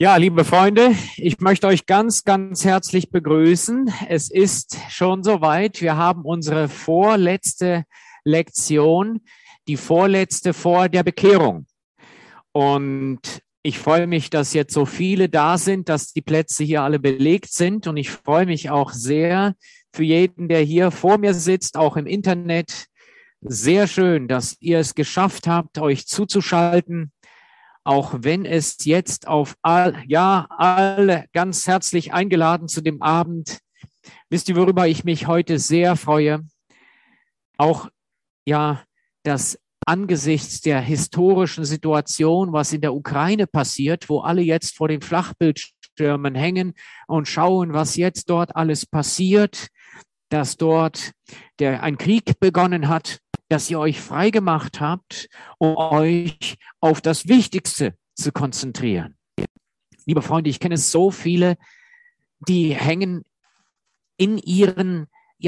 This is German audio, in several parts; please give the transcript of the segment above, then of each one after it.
Ja, liebe Freunde, ich möchte euch ganz, ganz herzlich begrüßen. Es ist schon soweit. Wir haben unsere vorletzte Lektion, die vorletzte vor der Bekehrung. Und ich freue mich, dass jetzt so viele da sind, dass die Plätze hier alle belegt sind. Und ich freue mich auch sehr für jeden, der hier vor mir sitzt, auch im Internet. Sehr schön, dass ihr es geschafft habt, euch zuzuschalten. Auch wenn es jetzt auf alle ganz herzlich eingeladen zu dem Abend. Wisst ihr, worüber ich mich heute sehr freue? Auch, dass angesichts der historischen Situation, was in der Ukraine passiert, wo alle jetzt vor den Flachbildschirmen hängen und schauen, was jetzt dort alles passiert, dass dort ein Krieg begonnen hat, dass ihr euch frei gemacht habt, um euch auf das Wichtigste zu konzentrieren. Liebe Freunde, ich kenne so viele, die hängen in ihren,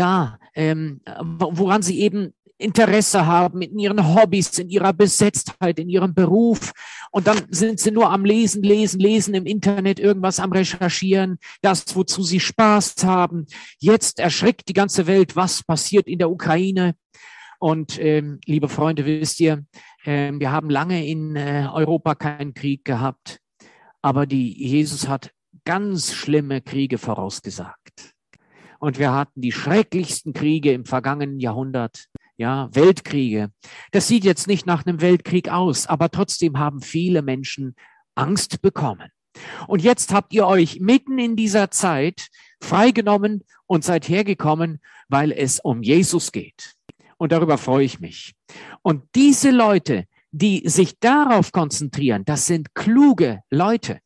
woran sie eben Interesse haben, in ihren Hobbys, in ihrer Besetztheit, in ihrem Beruf. Und dann sind sie nur am Lesen im Internet, irgendwas am Recherchieren, das, wozu sie Spaß haben. Jetzt erschrickt die ganze Welt, was passiert in der Ukraine. Und liebe Freunde, wisst ihr, wir haben lange in Europa keinen Krieg gehabt, aber Jesus hat ganz schlimme Kriege vorausgesagt. Und wir hatten die schrecklichsten Kriege im vergangenen Jahrhundert, Weltkriege. Das sieht jetzt nicht nach einem Weltkrieg aus, aber trotzdem haben viele Menschen Angst bekommen. Und jetzt habt ihr euch mitten in dieser Zeit freigenommen und seid hergekommen, weil es um Jesus geht. Und darüber freue ich mich. Und diese Leute, die sich darauf konzentrieren, das sind kluge Leute.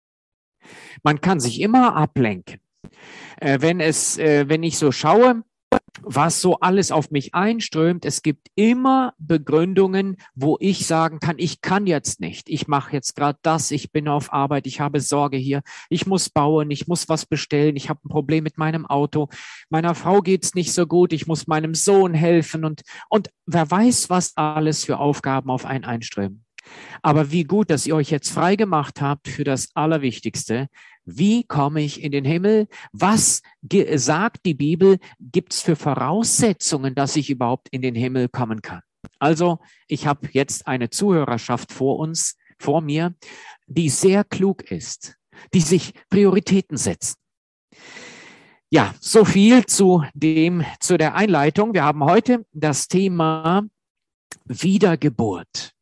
Man kann sich immer ablenken. Wenn ich so schaue, was so alles auf mich einströmt, es gibt immer Begründungen, wo ich sagen kann, ich kann jetzt nicht, ich mache jetzt gerade das, ich bin auf Arbeit, ich habe Sorge hier, ich muss bauen, ich muss was bestellen, ich habe ein Problem mit meinem Auto, meiner Frau geht's nicht so gut, ich muss meinem Sohn helfen und wer weiß, was alles für Aufgaben auf einen einströmen. Aber wie gut, dass ihr euch jetzt frei gemacht habt für das Allerwichtigste. Wie komme ich in den Himmel? Was sagt die Bibel? Gibt es für Voraussetzungen, dass ich überhaupt in den Himmel kommen kann? Also, ich habe jetzt eine Zuhörerschaft vor mir, die sehr klug ist, die sich Prioritäten setzen. Ja, so viel zu der Einleitung. Wir haben heute das Thema Wiedergeburt.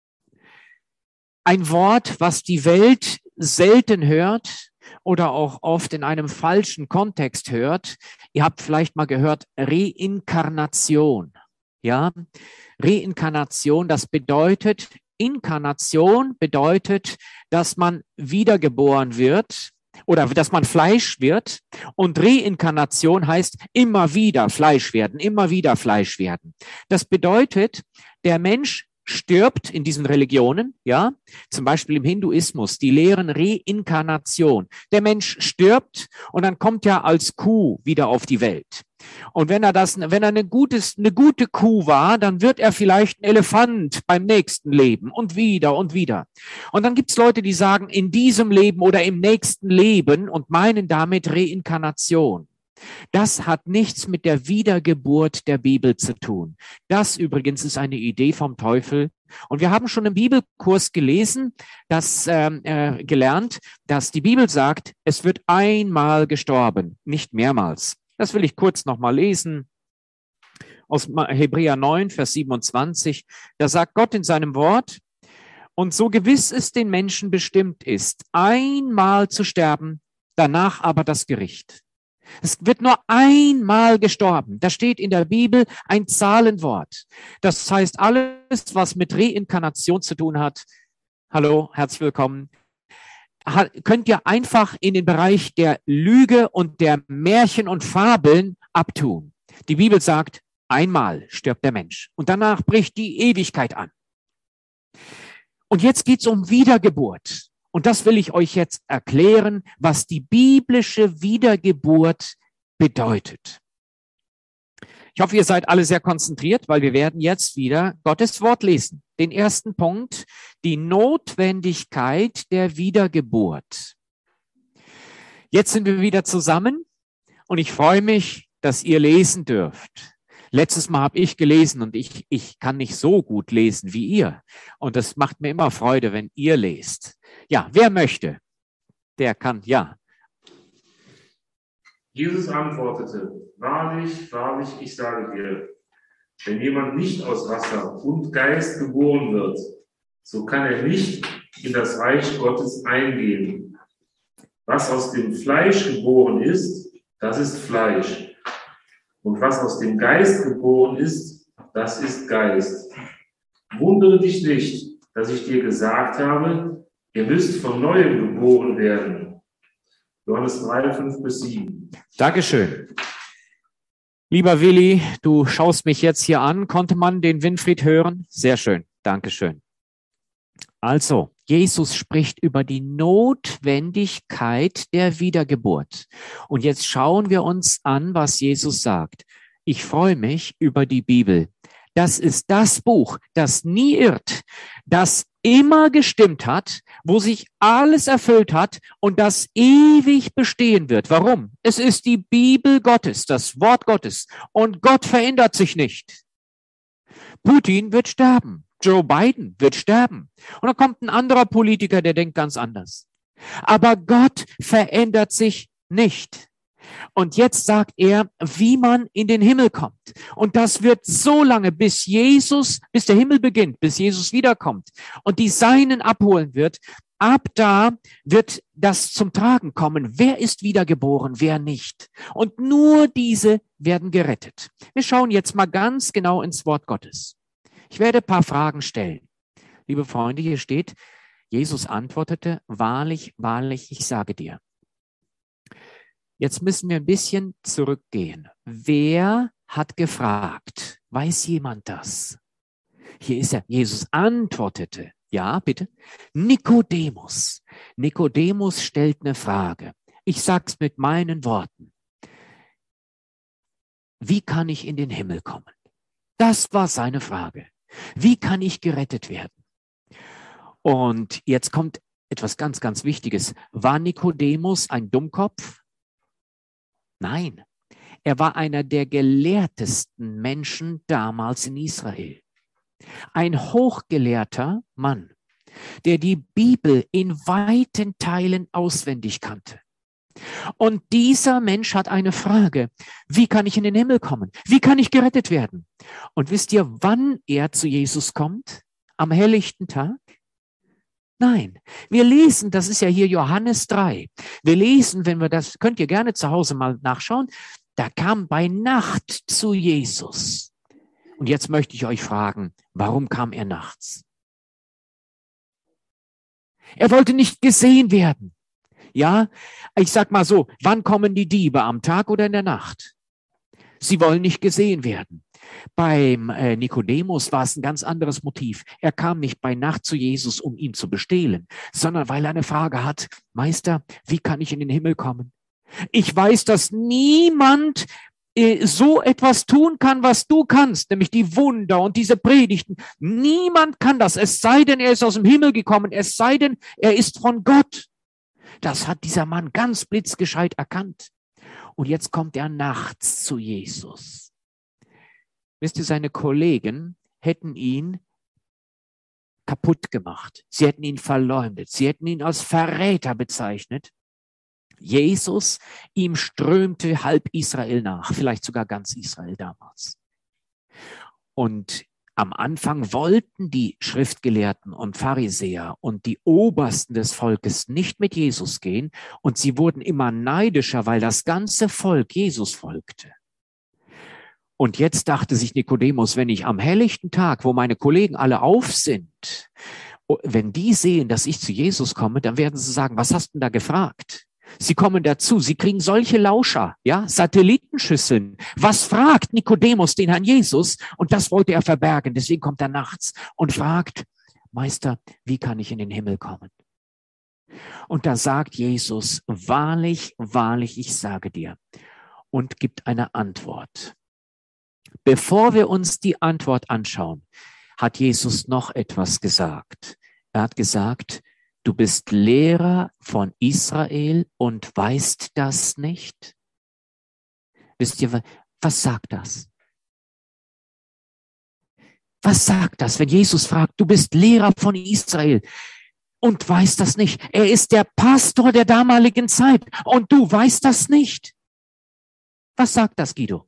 Ein Wort, was die Welt selten hört oder auch oft in einem falschen Kontext hört. Ihr habt vielleicht mal gehört, Reinkarnation. Ja, Reinkarnation, das bedeutet, Inkarnation bedeutet, dass man wiedergeboren wird oder dass man Fleisch wird. Und Reinkarnation heißt immer wieder Fleisch werden, immer wieder Fleisch werden. Das bedeutet, der Mensch stirbt in diesen Religionen, zum Beispiel im Hinduismus, die lehren Reinkarnation. Der Mensch stirbt und dann kommt er als Kuh wieder auf die Welt. Und wenn er eine gute Kuh war, dann wird er vielleicht ein Elefant beim nächsten Leben und wieder und wieder. Und dann gibt's Leute, die sagen, in diesem Leben oder im nächsten Leben und meinen damit Reinkarnation. Das hat nichts mit der Wiedergeburt der Bibel zu tun. Das übrigens ist eine Idee vom Teufel. Und wir haben schon im Bibelkurs gelernt, dass die Bibel sagt, es wird einmal gestorben, nicht mehrmals. Das will ich kurz nochmal lesen. Aus Hebräer 9, Vers 27. Da sagt Gott in seinem Wort, und so gewiss es den Menschen bestimmt ist, einmal zu sterben, danach aber das Gericht. Es wird nur einmal gestorben. Da steht in der Bibel ein Zahlenwort. Das heißt, alles, was mit Reinkarnation zu tun hat, hallo, herzlich willkommen, könnt ihr einfach in den Bereich der Lüge und der Märchen und Fabeln abtun. Die Bibel sagt, einmal stirbt der Mensch und danach bricht die Ewigkeit an. Und jetzt geht's um Wiedergeburt. Und das will ich euch jetzt erklären, was die biblische Wiedergeburt bedeutet. Ich hoffe, ihr seid alle sehr konzentriert, weil wir werden jetzt wieder Gottes Wort lesen. Den ersten Punkt, die Notwendigkeit der Wiedergeburt. Jetzt sind wir wieder zusammen und ich freue mich, dass ihr lesen dürft. Letztes Mal habe ich gelesen und ich kann nicht so gut lesen wie ihr. Und das macht mir immer Freude, wenn ihr lest. Ja, wer möchte? Der kann, ja. Jesus antwortete, wahrlich, wahrlich, ich sage dir, wenn jemand nicht aus Wasser und Geist geboren wird, so kann er nicht in das Reich Gottes eingehen. Was aus dem Fleisch geboren ist, das ist Fleisch. Und was aus dem Geist geboren ist, das ist Geist. Wundere dich nicht, dass ich dir gesagt habe, ihr müsst von Neuem geboren werden. Johannes 3, 5-7. Dankeschön. Lieber Willi, du schaust mich jetzt hier an. Konnte man den Winfried hören? Sehr schön. Dankeschön. Also, Jesus spricht über die Notwendigkeit der Wiedergeburt. Und jetzt schauen wir uns an, was Jesus sagt. Ich freue mich über die Bibel. Das ist das Buch, das nie irrt, das immer gestimmt hat, wo sich alles erfüllt hat und das ewig bestehen wird. Warum? Es ist die Bibel Gottes, das Wort Gottes. Und Gott verändert sich nicht. Putin wird sterben. Joe Biden wird sterben. Und dann kommt ein anderer Politiker, der denkt ganz anders. Aber Gott verändert sich nicht. Und jetzt sagt er, wie man in den Himmel kommt. Und das wird so lange, bis der Himmel beginnt, bis Jesus wiederkommt und die Seinen abholen wird. Ab da wird das zum Tragen kommen. Wer ist wiedergeboren, wer nicht? Und nur diese werden gerettet. Wir schauen jetzt mal ganz genau ins Wort Gottes. Ich werde ein paar Fragen stellen. Liebe Freunde, hier steht, Jesus antwortete, wahrlich, wahrlich, ich sage dir. Jetzt müssen wir ein bisschen zurückgehen. Wer hat gefragt? Weiß jemand das? Hier ist er. Jesus antwortete. Ja, bitte. Nikodemus. Nikodemus stellt eine Frage. Ich sag's mit meinen Worten. Wie kann ich in den Himmel kommen? Das war seine Frage. Wie kann ich gerettet werden? Und jetzt kommt etwas ganz, ganz Wichtiges. War Nikodemus ein Dummkopf? Nein, er war einer der gelehrtesten Menschen damals in Israel. Ein hochgelehrter Mann, der die Bibel in weiten Teilen auswendig kannte. Und dieser Mensch hat eine Frage. Wie kann ich in den Himmel kommen? Wie kann ich gerettet werden? Und wisst ihr, wann er zu Jesus kommt? Am helllichten Tag? Nein, wir lesen, das ist ja hier Johannes 3. Wir lesen, wenn wir das, könnt ihr gerne zu Hause mal nachschauen, da kam bei Nacht zu Jesus. Und jetzt möchte ich euch fragen, warum kam er nachts? Er wollte nicht gesehen werden. Ja, ich sag mal so, wann kommen die Diebe, am Tag oder in der Nacht? Sie wollen nicht gesehen werden. Beim Nikodemus war es ein ganz anderes Motiv. Er kam nicht bei Nacht zu Jesus, um ihn zu bestehlen, sondern weil er eine Frage hat. Meister, wie kann ich in den Himmel kommen? Ich weiß, dass niemand so etwas tun kann, was du kannst, nämlich die Wunder und diese Predigten. Niemand kann das, es sei denn, er ist aus dem Himmel gekommen, es sei denn, er ist von Gott. Das hat dieser Mann ganz blitzgescheit erkannt. Und jetzt kommt er nachts zu Jesus. Wisst ihr, seine Kollegen hätten ihn kaputt gemacht. Sie hätten ihn verleumdet. Sie hätten ihn als Verräter bezeichnet. Jesus, ihm strömte halb Israel nach, vielleicht sogar ganz Israel damals. Und am Anfang wollten die Schriftgelehrten und Pharisäer und die Obersten des Volkes nicht mit Jesus gehen und sie wurden immer neidischer, weil das ganze Volk Jesus folgte. Und jetzt dachte sich Nikodemus, wenn ich am helllichten Tag, wo meine Kollegen alle auf sind, wenn die sehen, dass ich zu Jesus komme, dann werden sie sagen, was hast du denn da gefragt? Sie kommen dazu, sie kriegen solche Lauscher, ja, Satellitenschüsseln. Was fragt Nikodemus den Herrn Jesus? Und das wollte er verbergen. Deswegen kommt er nachts und fragt, Meister, wie kann ich in den Himmel kommen? Und da sagt Jesus, wahrlich, wahrlich, ich sage dir, und gibt eine Antwort. Bevor wir uns die Antwort anschauen, hat Jesus noch etwas gesagt. Er hat gesagt, du bist Lehrer von Israel und weißt das nicht? Wisst ihr, was sagt das? Was sagt das, wenn Jesus fragt, du bist Lehrer von Israel und weißt das nicht? Er ist der Pastor der damaligen Zeit und du weißt das nicht. Was sagt das, Guido?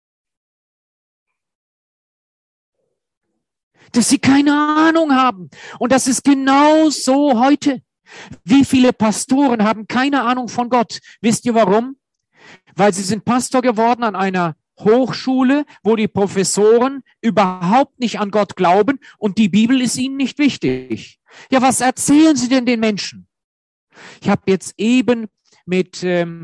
Dass sie keine Ahnung haben. Und das ist genau so heute. Wie viele Pastoren haben keine Ahnung von Gott? Wisst ihr warum? Weil sie sind Pastor geworden an einer Hochschule, wo die Professoren überhaupt nicht an Gott glauben und die Bibel ist ihnen nicht wichtig. Ja, was erzählen sie denn den Menschen? Ich habe jetzt eben mit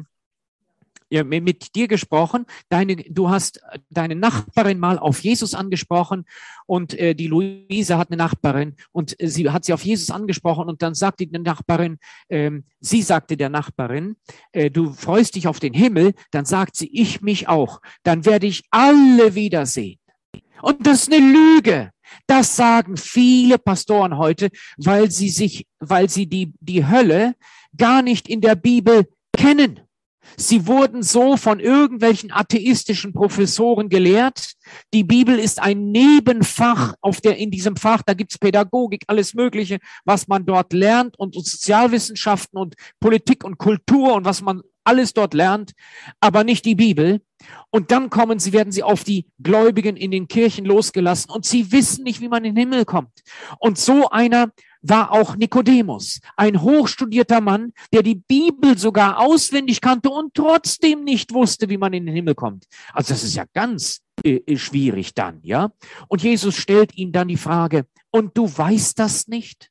dir gesprochen. Du hast deine Nachbarin mal auf Jesus angesprochen und die Luise hat eine Nachbarin und sie hat sie auf Jesus angesprochen und dann sagte die Nachbarin, sie sagte der Nachbarin, du freust dich auf den Himmel, dann sagt sie, ich mich auch, dann werde ich alle wiedersehen. Und das ist eine Lüge. Das sagen viele Pastoren heute, weil sie die Hölle gar nicht in der Bibel kennen. Sie wurden so von irgendwelchen atheistischen Professoren gelehrt. Die Bibel ist ein Nebenfach in diesem Fach. Da gibt's Pädagogik, alles Mögliche, was man dort lernt und Sozialwissenschaften und Politik und Kultur und was man alles dort lernt, aber nicht die Bibel. Und dann werden sie auf die Gläubigen in den Kirchen losgelassen und sie wissen nicht, wie man in den Himmel kommt. Und so einer war auch Nikodemus, ein hochstudierter Mann, der die Bibel sogar auswendig kannte und trotzdem nicht wusste, wie man in den Himmel kommt. Also das ist ja ganz schwierig dann, ja. Und Jesus stellt ihm dann die Frage, und du weißt das nicht?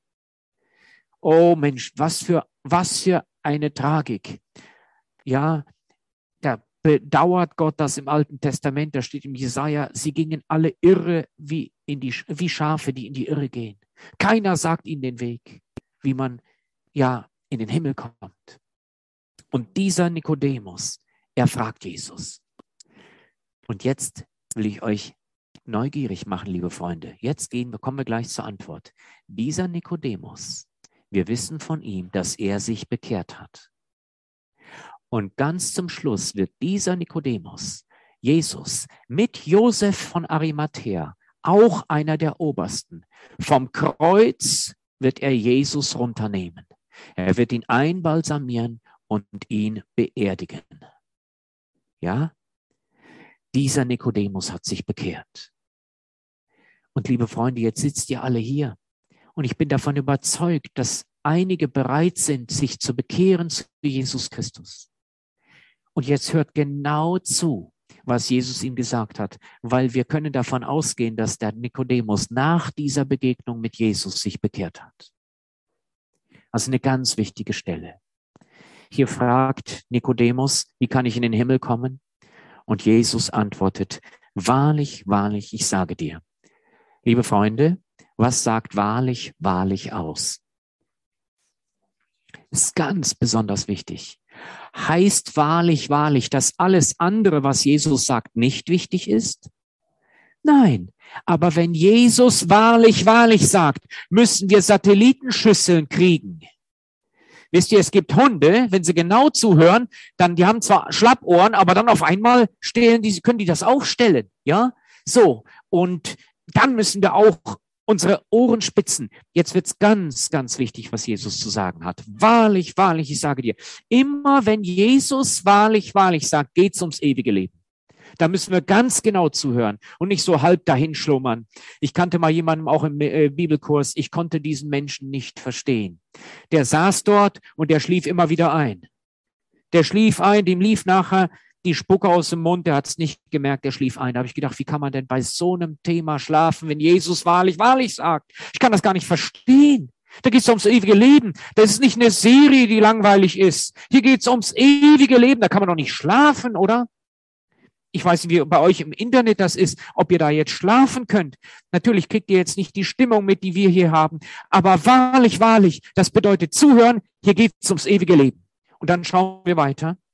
Oh Mensch, was für eine Tragik. Ja, da bedauert Gott das im Alten Testament, da steht im Jesaja, sie gingen alle irre wie Schafe, die in die Irre gehen. Keiner sagt ihnen den Weg, wie man ja in den Himmel kommt. Und dieser Nikodemus, er fragt Jesus. Und jetzt will ich euch neugierig machen, liebe Freunde. Jetzt kommen wir gleich zur Antwort. Dieser Nikodemus, wir wissen von ihm, dass er sich bekehrt hat. Und ganz zum Schluss wird dieser Nikodemus, Jesus, mit Josef von Arimathäa, auch einer der Obersten, vom Kreuz wird er Jesus runternehmen. Er wird ihn einbalsamieren und ihn beerdigen. Ja? Dieser Nikodemus hat sich bekehrt. Und liebe Freunde, jetzt sitzt ihr alle hier. Und ich bin davon überzeugt, dass einige bereit sind, sich zu bekehren zu Jesus Christus. Und jetzt hört genau zu, was Jesus ihm gesagt hat, weil wir können davon ausgehen, dass der Nikodemus nach dieser Begegnung mit Jesus sich bekehrt hat. Also eine ganz wichtige Stelle. Hier fragt Nikodemus, wie kann ich in den Himmel kommen? Und Jesus antwortet, wahrlich, wahrlich, ich sage dir. Liebe Freunde, was sagt wahrlich, wahrlich aus? Das ist ganz besonders wichtig. Heißt wahrlich, wahrlich, dass alles andere, was Jesus sagt, nicht wichtig ist? Nein, aber wenn Jesus wahrlich, wahrlich sagt, müssen wir Satellitenschüsseln kriegen. Wisst ihr, es gibt Hunde, wenn sie genau zuhören, dann, die haben zwar Schlappohren, aber dann auf einmal können die das auch stellen, ja? So, und dann müssen wir auch unsere Ohren spitzen. Jetzt wird's ganz, ganz wichtig, was Jesus zu sagen hat. Wahrlich, wahrlich, ich sage dir, immer wenn Jesus wahrlich, wahrlich sagt, geht's ums ewige Leben. Da müssen wir ganz genau zuhören und nicht so halb dahin schlummern. Ich kannte mal jemanden auch im Bibelkurs, ich konnte diesen Menschen nicht verstehen. Der saß dort und der schlief immer wieder ein. Der schlief ein, dem lief nachher die Spucke aus dem Mund, der hat es nicht gemerkt, der schlief ein. Da habe ich gedacht, wie kann man denn bei so einem Thema schlafen, wenn Jesus wahrlich, wahrlich sagt? Ich kann das gar nicht verstehen. Da geht es ums ewige Leben. Das ist nicht eine Serie, die langweilig ist. Hier geht es ums ewige Leben. Da kann man doch nicht schlafen, oder? Ich weiß nicht, wie bei euch im Internet das ist, ob ihr da jetzt schlafen könnt. Natürlich kriegt ihr jetzt nicht die Stimmung mit, die wir hier haben. Aber wahrlich, wahrlich, das bedeutet zuhören. Hier geht es ums ewige Leben. Und dann schauen wir weiter.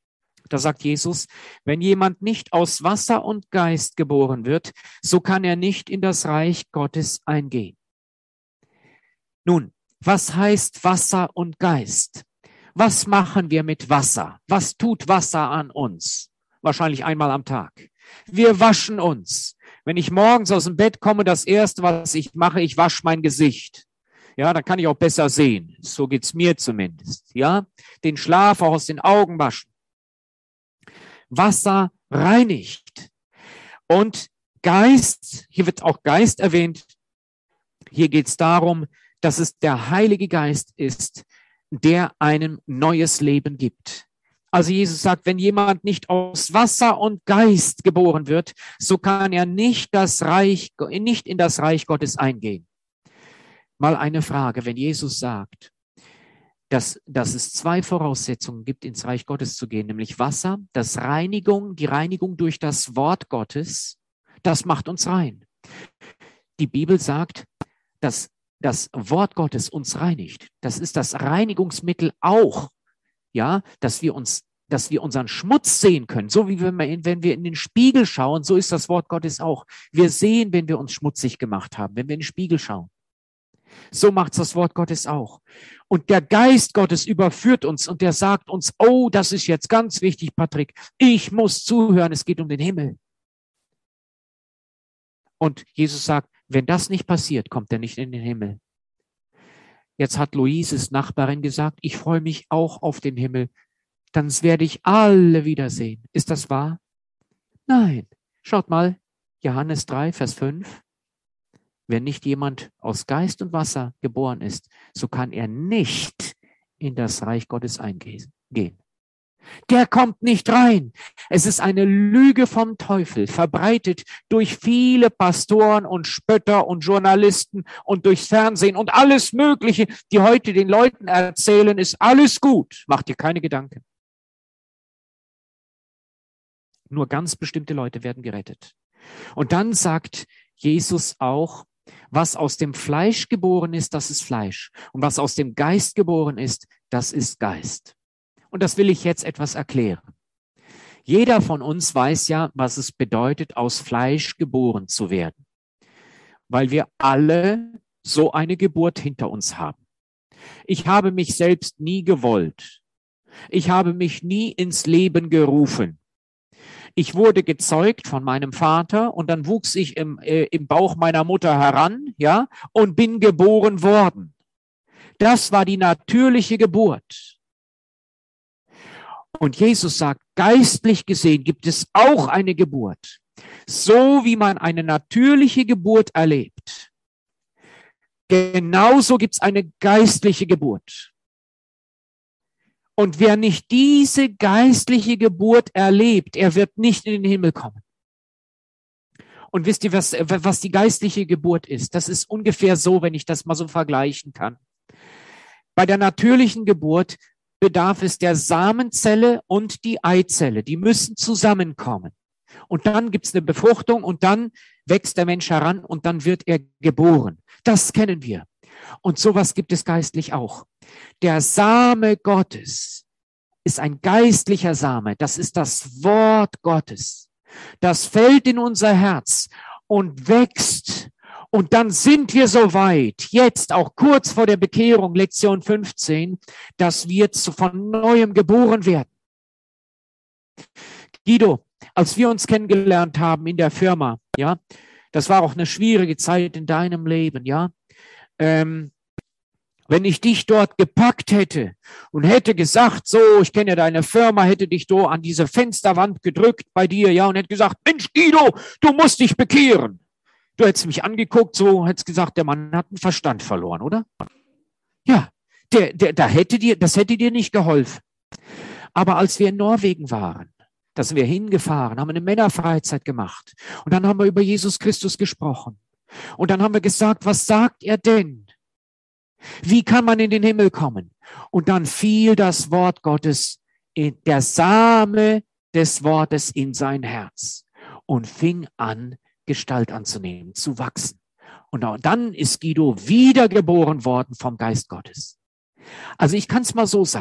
Da sagt Jesus, wenn jemand nicht aus Wasser und Geist geboren wird, so kann er nicht in das Reich Gottes eingehen. Nun, was heißt Wasser und Geist? Was machen wir mit Wasser? Was tut Wasser an uns? Wahrscheinlich einmal am Tag. Wir waschen uns. Wenn ich morgens aus dem Bett komme, das Erste, was ich mache, ich wasche mein Gesicht. Ja, dann kann ich auch besser sehen. So geht's mir zumindest. Ja, den Schlaf auch aus den Augen waschen. Wasser reinigt. Und Geist, hier wird auch Geist erwähnt. Hier geht es darum, dass es der Heilige Geist ist, der einem neues Leben gibt. Also Jesus sagt, wenn jemand nicht aus Wasser und Geist geboren wird, so kann er nicht in das Reich Gottes eingehen. Mal eine Frage, wenn Jesus sagt, dass es zwei Voraussetzungen gibt, ins Reich Gottes zu gehen, nämlich Wasser, die Reinigung durch das Wort Gottes, das macht uns rein. Die Bibel sagt, dass das Wort Gottes uns reinigt. Das ist das Reinigungsmittel auch, ja, dass wir unseren Schmutz sehen können. So wie wenn wir in den Spiegel schauen, so ist das Wort Gottes auch. Wir sehen, wenn wir uns schmutzig gemacht haben, wenn wir in den Spiegel schauen. So macht es das Wort Gottes auch. Und der Geist Gottes überführt uns und der sagt uns, oh, das ist jetzt ganz wichtig, Patrick, ich muss zuhören, es geht um den Himmel. Und Jesus sagt, wenn das nicht passiert, kommt er nicht in den Himmel. Jetzt hat Luises Nachbarin gesagt, ich freue mich auch auf den Himmel, dann werde ich alle wiedersehen. Ist das wahr? Nein. Schaut mal, Johannes 3, Vers 5. Wenn nicht jemand aus Geist und Wasser geboren ist, so kann er nicht in das Reich Gottes eingehen. Der kommt nicht rein. Es ist eine Lüge vom Teufel, verbreitet durch viele Pastoren und Spötter und Journalisten und durchs Fernsehen und alles Mögliche, die heute den Leuten erzählen, ist alles gut. Macht dir keine Gedanken. Nur ganz bestimmte Leute werden gerettet. Und dann sagt Jesus auch, was aus dem Fleisch geboren ist, das ist Fleisch. Und was aus dem Geist geboren ist, das ist Geist. Und das will ich jetzt etwas erklären. Jeder von uns weiß ja, was es bedeutet, aus Fleisch geboren zu werden. Weil wir alle so eine Geburt hinter uns haben. Ich habe mich selbst nie gewollt. Ich habe mich nie ins Leben gerufen. Ich wurde gezeugt von meinem Vater und dann wuchs ich im Bauch meiner Mutter heran, ja, und bin geboren worden. Das war die natürliche Geburt. Und Jesus sagt, geistlich gesehen gibt es auch eine Geburt. So wie man eine natürliche Geburt erlebt. Genauso gibt es eine geistliche Geburt. Und wer nicht diese geistliche Geburt erlebt, er wird nicht in den Himmel kommen. Und wisst ihr, was die geistliche Geburt ist? Das ist ungefähr so, wenn ich das mal so vergleichen kann. Bei der natürlichen Geburt bedarf es der Samenzelle und die Eizelle. Die müssen zusammenkommen. Und dann gibt es eine Befruchtung und dann wächst der Mensch heran und dann wird er geboren. Das kennen wir. Und sowas gibt es geistlich auch. Der Same Gottes ist ein geistlicher Same. Das ist das Wort Gottes. Das fällt in unser Herz und wächst. Und dann sind wir so weit, jetzt auch kurz vor der Bekehrung, Lektion 15, dass wir von Neuem geboren werden. Guido, als wir uns kennengelernt haben in der Firma, ja, das war auch eine schwierige Zeit in deinem Leben, ja. Wenn ich dich dort gepackt hätte und hätte gesagt, so, ich kenne ja deine Firma, hätte dich da an diese Fensterwand gedrückt bei dir, ja, und hätte gesagt, Mensch, Guido, du musst dich bekehren. Du hättest mich angeguckt, so, hättest gesagt, der Mann hat den Verstand verloren, oder? Ja, das hätte dir nicht geholfen. Aber als wir in Norwegen waren, da sind wir hingefahren, haben eine Männerfreizeit gemacht und dann haben wir über Jesus Christus gesprochen. Und dann haben wir gesagt, was sagt er denn? Wie kann man in den Himmel kommen? Und dann fiel das Wort Gottes, der Same des Wortes in sein Herz und fing an, Gestalt anzunehmen, zu wachsen. Und dann ist Guido wiedergeboren worden vom Geist Gottes. Also ich kann es mal so sagen.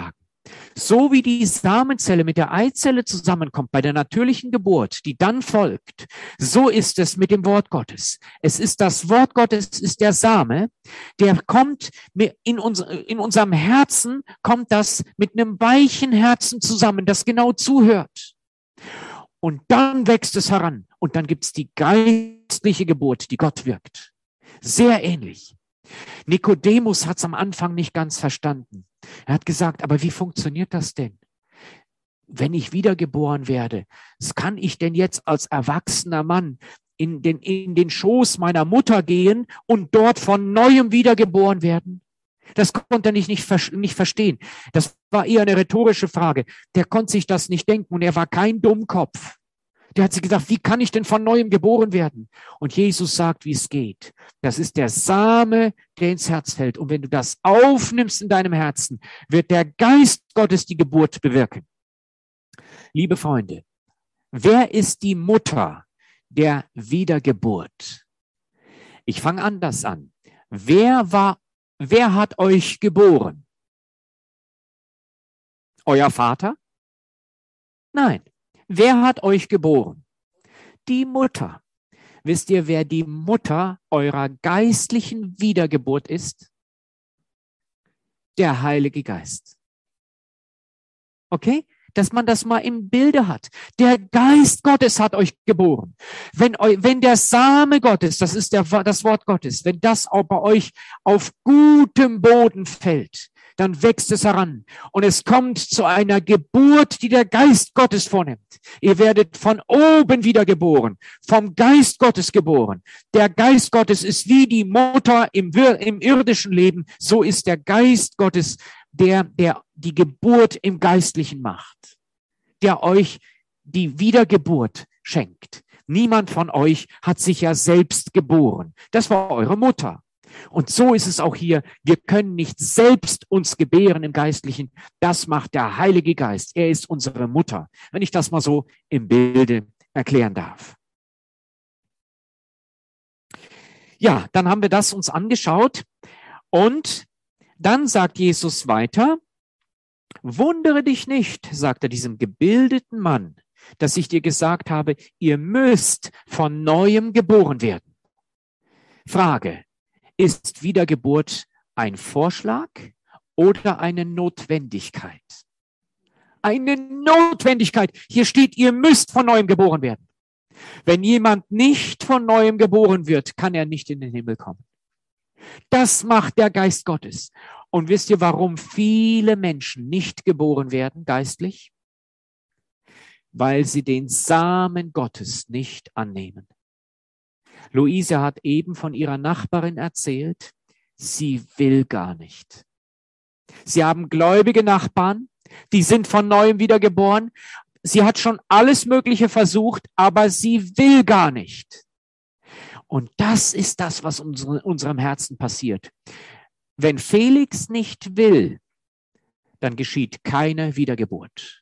So wie die Samenzelle mit der Eizelle zusammenkommt bei der natürlichen Geburt, die dann folgt, so ist es mit dem Wort Gottes. Es ist das Wort Gottes, es ist der Same, der kommt in unserem Herzen, kommt das mit einem weichen Herzen zusammen, das genau zuhört. Und dann wächst es heran und dann gibt es die geistliche Geburt, die Gott wirkt. Sehr ähnlich. Nikodemus hat es am Anfang nicht ganz verstanden. Er hat gesagt, aber wie funktioniert das denn? Wenn ich wiedergeboren werde, was kann ich denn jetzt als erwachsener Mann in den Schoß meiner Mutter gehen und dort von Neuem wiedergeboren werden? Das konnte er nicht verstehen. Das war eher eine rhetorische Frage. Der konnte sich das nicht denken und er war kein Dummkopf. Der hat sich gedacht, wie kann ich denn von Neuem geboren werden? Und Jesus sagt, wie es geht. Das ist der Same, der ins Herz fällt. Und wenn du das aufnimmst in deinem Herzen, wird der Geist Gottes die Geburt bewirken. Liebe Freunde, wer ist die Mutter der Wiedergeburt? Ich fange anders an. Wer hat euch geboren? Euer Vater? Nein. Wer hat euch geboren? Die Mutter. Wisst ihr, wer die Mutter eurer geistlichen Wiedergeburt ist? Der Heilige Geist. Okay? Dass man das mal im Bilde hat. Der Geist Gottes hat euch geboren. Wenn der Same Gottes, das ist das Wort Gottes, wenn das auch bei euch auf gutem Boden fällt, dann wächst es heran. Und es kommt zu einer Geburt, die der Geist Gottes vornimmt. Ihr werdet von oben wiedergeboren, vom Geist Gottes geboren. Der Geist Gottes ist wie die Mutter im irdischen Leben. So ist der Geist Gottes, der die Geburt im Geistlichen macht, der euch die Wiedergeburt schenkt. Niemand von euch hat sich ja selbst geboren. Das war eure Mutter. Und so ist es auch hier. Wir können nicht selbst uns gebären im Geistlichen. Das macht der Heilige Geist. Er ist unsere Mutter. Wenn ich das mal so im Bilde erklären darf. Ja, dann haben wir das uns angeschaut. Und dann sagt Jesus weiter, wundere dich nicht, sagt er diesem gebildeten Mann, dass ich dir gesagt habe, ihr müsst von Neuem geboren werden. Frage. Ist Wiedergeburt ein Vorschlag oder eine Notwendigkeit? Eine Notwendigkeit. Hier steht, ihr müsst von Neuem geboren werden. Wenn jemand nicht von Neuem geboren wird, kann er nicht in den Himmel kommen. Das macht der Geist Gottes. Und wisst ihr, warum viele Menschen nicht geboren werden, geistlich? Weil sie den Samen Gottes nicht annehmen. Luise hat eben von ihrer Nachbarin erzählt, sie will gar nicht. Sie haben gläubige Nachbarn, die sind von Neuem wiedergeboren. Sie hat schon alles Mögliche versucht, aber sie will gar nicht. Und das ist das, was in unserem Herzen passiert. Wenn Felix nicht will, dann geschieht keine Wiedergeburt.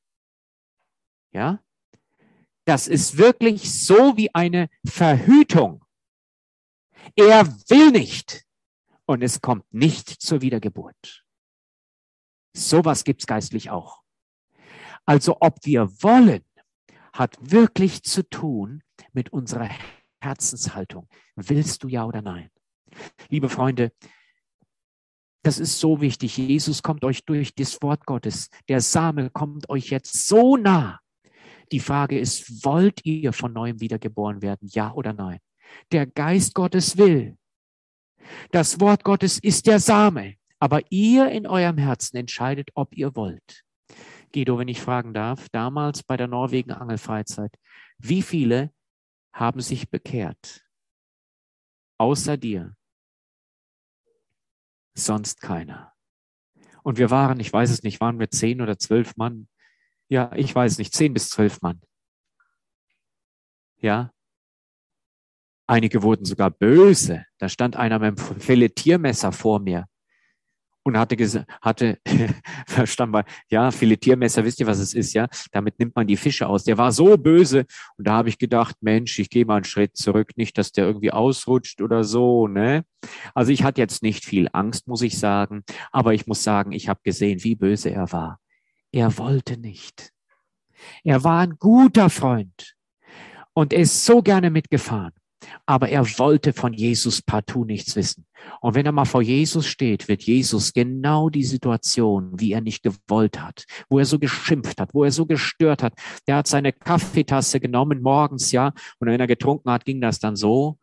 Ja? Das ist wirklich so wie eine Verhütung. Er will nicht und es kommt nicht zur Wiedergeburt. Sowas gibt's geistlich auch. Also ob wir wollen, hat wirklich zu tun mit unserer Herzenshaltung. Willst du ja oder nein? Liebe Freunde, das ist so wichtig. Jesus kommt euch durch das Wort Gottes. Der Same kommt euch jetzt so nah. Die Frage ist, wollt ihr von Neuem wiedergeboren werden? Ja oder nein? Der Geist Gottes will. Das Wort Gottes ist der Same. Aber ihr in eurem Herzen entscheidet, ob ihr wollt. Guido, wenn ich fragen darf, damals bei der Norwegen-Angelfreizeit, wie viele haben sich bekehrt? Außer dir. Sonst keiner. Und wir waren, ich weiß es nicht, waren wir 10 oder 12 Mann? Ja, ich weiß es nicht, 10 bis 12 Mann. Ja. Einige wurden sogar böse. Da stand einer mit einem Filetiermesser vor mir und verstanden wir, ja, Filetiermesser, wisst ihr, was es ist, ja? Damit nimmt man die Fische aus. Der war so böse und da habe ich gedacht, Mensch, ich gehe mal einen Schritt zurück, nicht, dass der irgendwie ausrutscht oder so, ne? Also ich hatte jetzt nicht viel Angst, muss ich sagen, aber ich muss sagen, ich habe gesehen, wie böse er war. Er wollte nicht. Er war ein guter Freund und er ist so gerne mitgefahren. Aber er wollte von Jesus partout nichts wissen. Und wenn er mal vor Jesus steht, wird Jesus genau die Situation, wie er nicht gewollt hat, wo er so geschimpft hat, wo er so gestört hat. Der hat seine Kaffeetasse genommen morgens, ja, und wenn er getrunken hat, ging das dann so.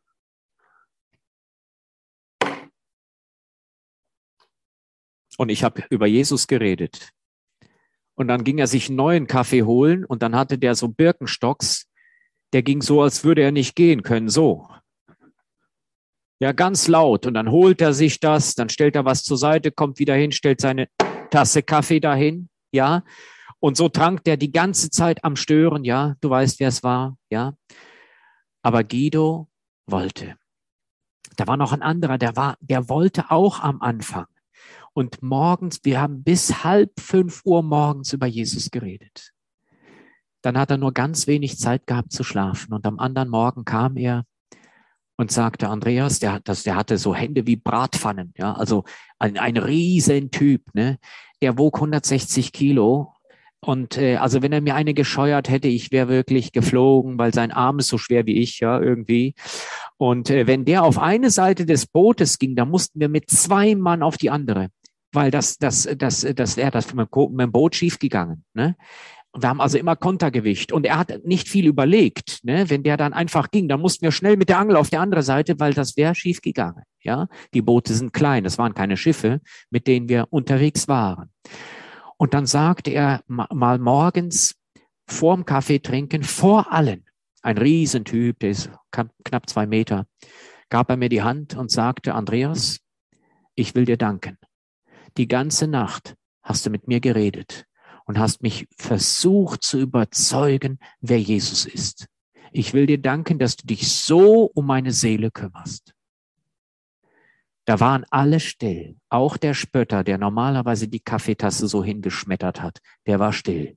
Und ich habe über Jesus geredet. Und dann ging er sich einen neuen Kaffee holen und dann hatte der so Birkenstocks. Der ging so, als würde er nicht gehen können, so. Ja, ganz laut. Und dann holt er sich das, dann stellt er was zur Seite, kommt wieder hin, stellt seine Tasse Kaffee dahin, ja. Und so trank der die ganze Zeit am Stören, ja. Du weißt, wer es war, ja. Aber Guido wollte. Da war noch ein anderer, der wollte auch am Anfang. Und morgens, wir haben bis 4:30 morgens über Jesus geredet. Dann hat er nur ganz wenig Zeit gehabt zu schlafen. Und am anderen Morgen kam er und sagte, Andreas, der hatte so Hände wie Bratpfannen, ja, also ein riesen Typ, ne? Der wog 160 Kilo. Und also wenn er mir eine gescheuert hätte, ich wäre wirklich geflogen, weil sein Arm ist so schwer wie ich, ja, irgendwie. Und wenn der auf eine Seite des Bootes ging, dann mussten wir mit 2 Mann auf die andere, weil das wäre das mit dem Boot schief gegangen, ne? Wir haben also immer Kontergewicht und er hat nicht viel überlegt, ne? Wenn der dann einfach ging, dann mussten wir schnell mit der Angel auf die andere Seite, weil das wäre schief gegangen, ja? Die Boote sind klein, das waren keine Schiffe, mit denen wir unterwegs waren. Und dann sagte er mal morgens vorm Kaffee trinken, vor allen, ein Riesentyp, der ist knapp 2 Meter, gab er mir die Hand und sagte, Andreas, ich will dir danken. Die ganze Nacht hast du mit mir geredet und hast mich versucht zu überzeugen, wer Jesus ist. Ich will dir danken, dass du dich so um meine Seele kümmerst. Da waren alle still. Auch der Spötter, der normalerweise die Kaffeetasse so hingeschmettert hat, der war still.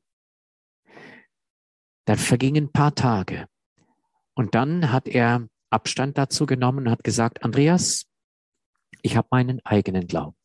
Dann vergingen ein paar Tage. Und dann hat er Abstand dazu genommen und hat gesagt, Andreas, ich habe meinen eigenen Glauben.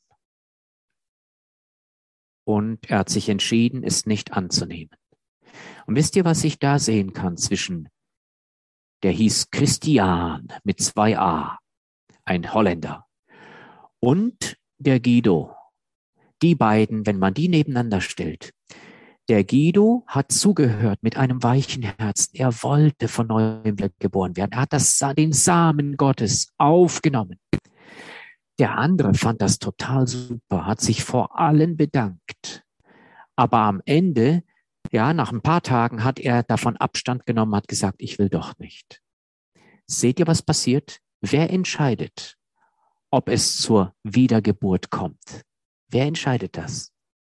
Und er hat sich entschieden, es nicht anzunehmen. Und wisst ihr, was ich da sehen kann zwischen, der hieß Christian mit 2 A, ein Holländer, und der Guido. Die beiden, wenn man die nebeneinander stellt, der Guido hat zugehört mit einem weichen Herzen. Er wollte von neuem geboren werden. Er hat den Samen Gottes aufgenommen. Der andere fand das total super, hat sich vor allen bedankt. Aber am Ende, ja, nach ein paar Tagen hat er davon Abstand genommen, hat gesagt, ich will doch nicht. Seht ihr, was passiert? Wer entscheidet, ob es zur Wiedergeburt kommt? Wer entscheidet das?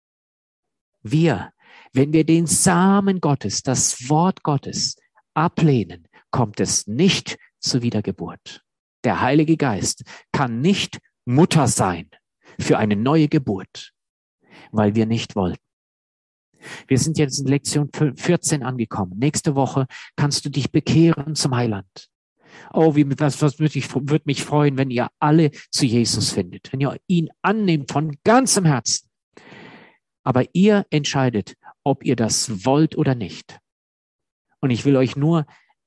Wir. Wenn wir den Samen Gottes, das Wort Gottes ablehnen, kommt es nicht zur Wiedergeburt. Der Heilige Geist kann nicht Mutter sein für eine neue Geburt, weil wir nicht wollten. Wir sind jetzt in Lektion 14 angekommen. Nächste Woche kannst du dich bekehren zum Heiland. Oh, was würde mich freuen, wenn ihr alle zu Jesus findet, wenn ihr ihn annehmt von ganzem Herzen. Aber ihr entscheidet, ob ihr das wollt oder nicht. Und ich will euch nur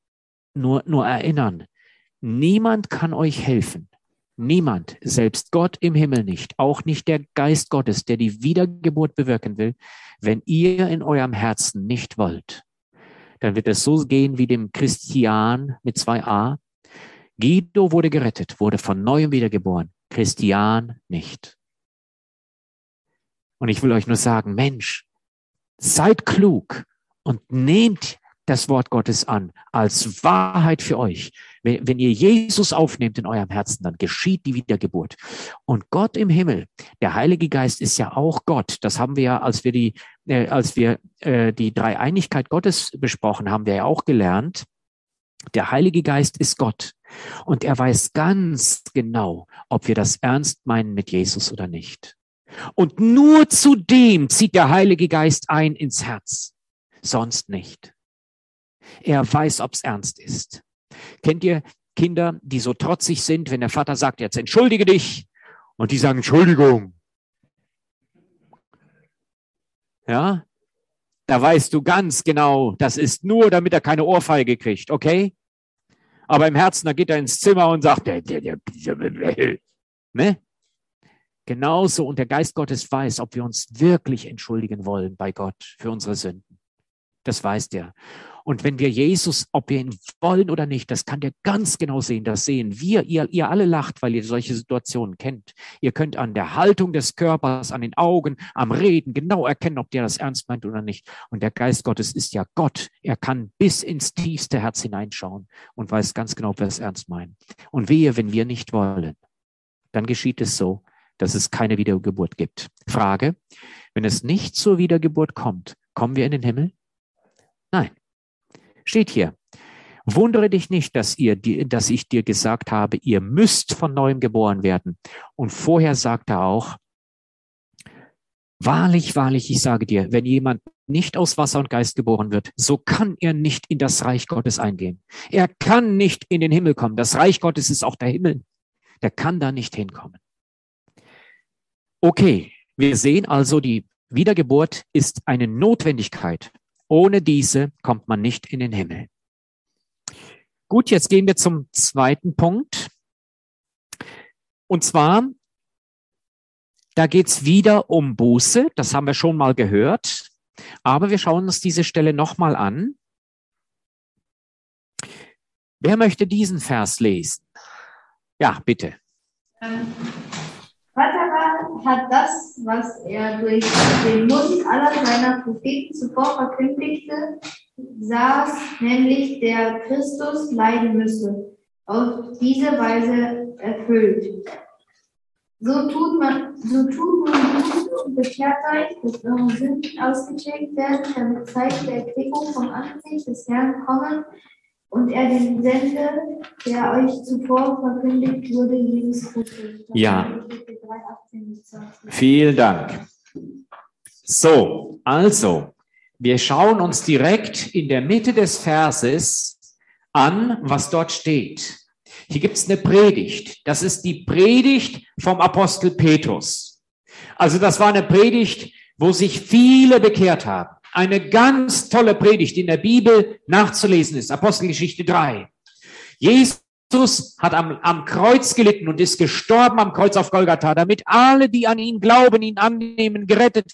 erinnern, niemand kann euch helfen. Niemand, selbst Gott im Himmel nicht, auch nicht der Geist Gottes, der die Wiedergeburt bewirken will, wenn ihr in eurem Herzen nicht wollt. Dann wird es so gehen wie dem Christian mit 2 A. Guido wurde gerettet, wurde von neuem wiedergeboren. Christian nicht. Und ich will euch nur sagen, Mensch, seid klug und nehmt das Wort Gottes an als Wahrheit für euch. Wenn ihr Jesus aufnehmt in eurem Herzen, dann geschieht die Wiedergeburt. Und Gott im Himmel, der Heilige Geist ist ja auch Gott. Das haben wir ja, als wir die Dreieinigkeit Gottes besprochen haben, wir ja auch gelernt. Der Heilige Geist ist Gott. Und er weiß ganz genau, ob wir das ernst meinen mit Jesus oder nicht. Und nur zu dem zieht der Heilige Geist ein ins Herz. Sonst nicht. Er weiß, ob es ernst ist. Kennt ihr Kinder, die so trotzig sind, wenn der Vater sagt, jetzt entschuldige dich, und die sagen, Entschuldigung. Ja, Da weißt du ganz genau, das ist nur, damit er keine Ohrfeige kriegt, okay? Aber im Herzen, da geht er ins Zimmer und sagt, ne? Genauso, und der Geist Gottes weiß, ob wir uns wirklich entschuldigen wollen bei Gott für unsere Sünden. Das weiß der. Und wenn wir Jesus, ob wir ihn wollen oder nicht, das kann der ganz genau sehen. Das sehen wir. Ihr alle lacht, weil ihr solche Situationen kennt. Ihr könnt an der Haltung des Körpers, an den Augen, am Reden genau erkennen, ob der das ernst meint oder nicht. Und der Geist Gottes ist ja Gott. Er kann bis ins tiefste Herz hineinschauen und weiß ganz genau, ob wir es ernst meinen. Und wehe, wenn wir nicht wollen, dann geschieht es so, dass es keine Wiedergeburt gibt. Frage, wenn es nicht zur Wiedergeburt kommt, kommen wir in den Himmel? Nein. Steht hier, wundere dich nicht, dass ich dir gesagt habe, ihr müsst von neuem geboren werden. Und vorher sagt er auch, wahrlich, wahrlich, ich sage dir, wenn jemand nicht aus Wasser und Geist geboren wird, so kann er nicht in das Reich Gottes eingehen. Er kann nicht in den Himmel kommen. Das Reich Gottes ist auch der Himmel. Der kann da nicht hinkommen. Okay, wir sehen also, die Wiedergeburt ist eine Notwendigkeit. Ohne diese kommt man nicht in den Himmel. Gut, jetzt gehen wir zum zweiten Punkt. Und zwar, da geht es wieder um Buße. Das haben wir schon mal gehört. Aber wir schauen uns diese Stelle nochmal an. Wer möchte diesen Vers lesen? Ja, bitte. Vater hat das, was er durch den Mund aller seiner Propheten zuvor verkündigte, saß, nämlich der Christus leiden müsse, auf diese Weise erfüllt. So tut nun Buße und bekehrt euch, dass eure Sünden ausgetilgt werden, damit Zeiten der Erquickung vom Angesicht des Herrn kommen und er den sende, der euch zuvor verkündigt wurde, Jesus Christus. Ja. Vielen Dank. So, also, wir schauen uns direkt in der Mitte des Verses an, was dort steht. Hier gibt es eine Predigt. Das ist die Predigt vom Apostel Petrus. Also das war eine Predigt, wo sich viele bekehrt haben. Eine ganz tolle Predigt, die in der Bibel nachzulesen ist. Apostelgeschichte 3. Jesus hat am Kreuz gelitten und ist gestorben am Kreuz auf Golgatha, damit alle, die an ihn glauben, ihn annehmen, gerettet.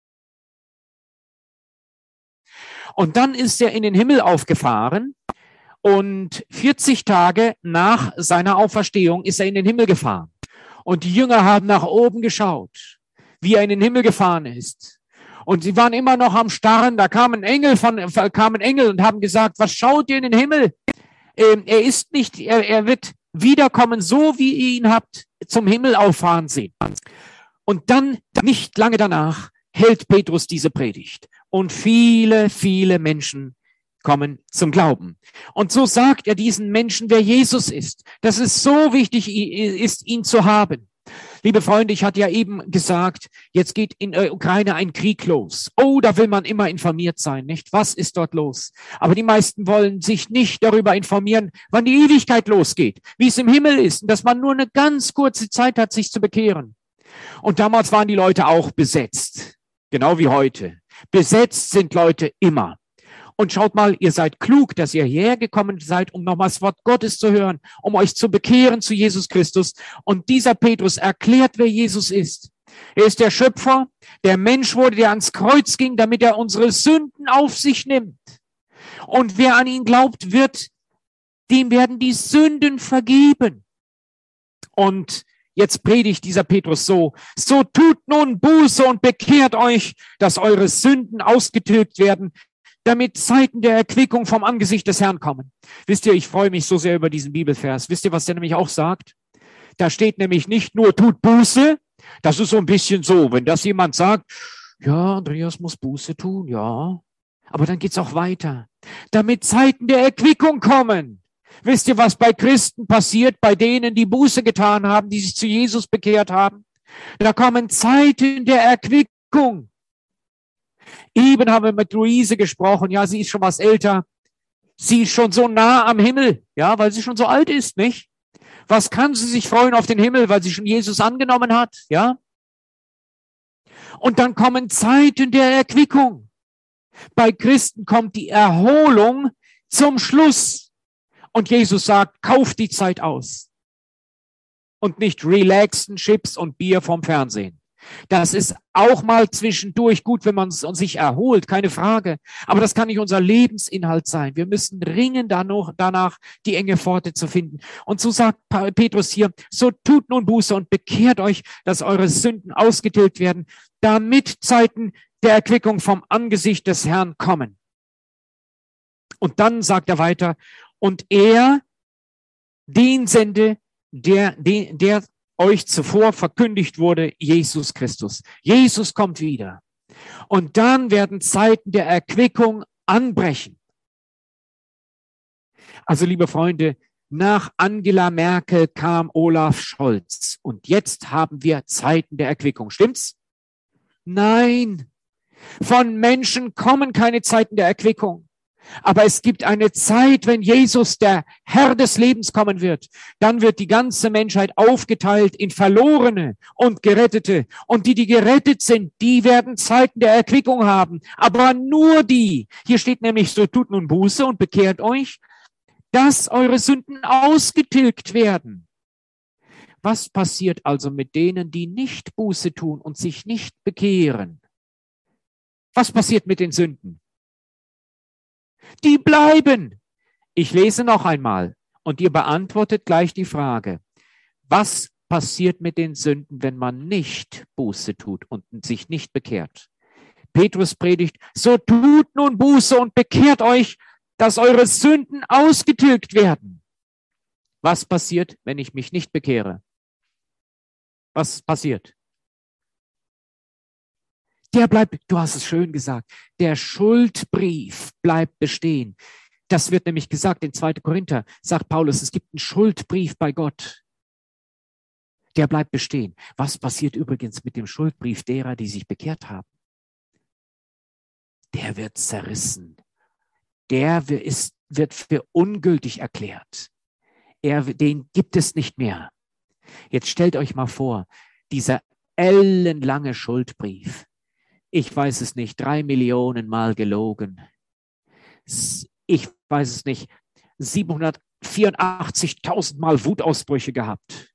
Und dann ist er in den Himmel aufgefahren und 40 Tage nach seiner Auferstehung ist er in den Himmel gefahren. Und die Jünger haben nach oben geschaut, wie er in den Himmel gefahren ist. Und sie waren immer noch am Starren. Da kamen Engel und haben gesagt, was schaut ihr in den Himmel? Er ist nicht, er wird wiederkommen, so wie ihr ihn habt zum Himmel auffahren sehen. Und dann, nicht lange danach, hält Petrus diese Predigt. Und viele, viele Menschen kommen zum Glauben. Und so sagt er diesen Menschen, wer Jesus ist. Dass es so wichtig ist, ihn zu haben. Liebe Freunde, ich hatte ja eben gesagt, jetzt geht in der Ukraine ein Krieg los. Oh, da will man immer informiert sein, nicht? Was ist dort los? Aber die meisten wollen sich nicht darüber informieren, wann die Ewigkeit losgeht, wie es im Himmel ist und dass man nur eine ganz kurze Zeit hat, sich zu bekehren. Und damals waren die Leute auch besetzt, genau wie heute. Besetzt sind Leute immer. Und schaut mal, ihr seid klug, dass ihr hierher gekommen seid, um nochmal das Wort Gottes zu hören, um euch zu bekehren zu Jesus Christus. Und dieser Petrus erklärt, wer Jesus ist. Er ist der Schöpfer, der Mensch wurde, der ans Kreuz ging, damit er unsere Sünden auf sich nimmt. Und wer an ihn glaubt, dem werden die Sünden vergeben. Und jetzt predigt dieser Petrus so tut nun Buße und bekehrt euch, dass eure Sünden ausgetilgt werden, damit Zeiten der Erquickung vom Angesicht des Herrn kommen. Wisst ihr, ich freue mich so sehr über diesen Bibelvers. Wisst ihr, was der nämlich auch sagt? Da steht nämlich nicht nur, tut Buße. Das ist so ein bisschen so, wenn das jemand sagt, ja, Andreas muss Buße tun, ja. Aber dann geht's auch weiter. Damit Zeiten der Erquickung kommen. Wisst ihr, was bei Christen passiert, bei denen, die Buße getan haben, die sich zu Jesus bekehrt haben? Da kommen Zeiten der Erquickung. Eben haben wir mit Luise gesprochen. Ja, sie ist schon was älter. Sie ist schon so nah am Himmel. Ja, weil sie schon so alt ist, nicht? Was kann sie sich freuen auf den Himmel, weil sie schon Jesus angenommen hat? Ja? Und dann kommen Zeiten der Erquickung. Bei Christen kommt die Erholung zum Schluss. Und Jesus sagt, kauft die Zeit aus. Und nicht relaxen, Chips und Bier vom Fernsehen. Das ist auch mal zwischendurch gut, wenn man sich erholt, keine Frage. Aber das kann nicht unser Lebensinhalt sein. Wir müssen ringen danach, die enge Pforte zu finden. Und so sagt Petrus hier, so tut nun Buße und bekehrt euch, dass eure Sünden ausgetilgt werden, damit Zeiten der Erquickung vom Angesicht des Herrn kommen. Und dann sagt er weiter, und er den sende, der euch zuvor verkündigt wurde, Jesus Christus. Jesus kommt wieder. Und dann werden Zeiten der Erquickung anbrechen. Also, liebe Freunde, nach Angela Merkel kam Olaf Scholz. Und jetzt haben wir Zeiten der Erquickung. Stimmt's? Nein. Von Menschen kommen keine Zeiten der Erquickung. Aber es gibt eine Zeit, wenn Jesus, der Herr des Lebens, kommen wird. Dann wird die ganze Menschheit aufgeteilt in Verlorene und Gerettete. Und die gerettet sind, die werden Zeiten der Erquickung haben. Aber nur die. Hier steht nämlich, so tut nun Buße und bekehrt euch, dass eure Sünden ausgetilgt werden. Was passiert also mit denen, die nicht Buße tun und sich nicht bekehren? Was passiert mit den Sünden? Die bleiben. Ich lese noch einmal und ihr beantwortet gleich die Frage. Was passiert mit den Sünden, wenn man nicht Buße tut und sich nicht bekehrt? Petrus predigt, so tut nun Buße und bekehrt euch, dass eure Sünden ausgetilgt werden. Was passiert, wenn ich mich nicht bekehre? Was passiert? Der bleibt, du hast es schön gesagt, der Schuldbrief bleibt bestehen. Das wird nämlich gesagt in 2. Korinther, sagt Paulus, es gibt einen Schuldbrief bei Gott. Der bleibt bestehen. Was passiert übrigens mit dem Schuldbrief derer, die sich bekehrt haben? Der wird zerrissen. Der wird für ungültig erklärt. Den gibt es nicht mehr. Jetzt stellt euch mal vor, dieser ellenlange Schuldbrief. Ich weiß es nicht, 3 Millionen Mal gelogen. Ich weiß es nicht, 784.000 Mal Wutausbrüche gehabt.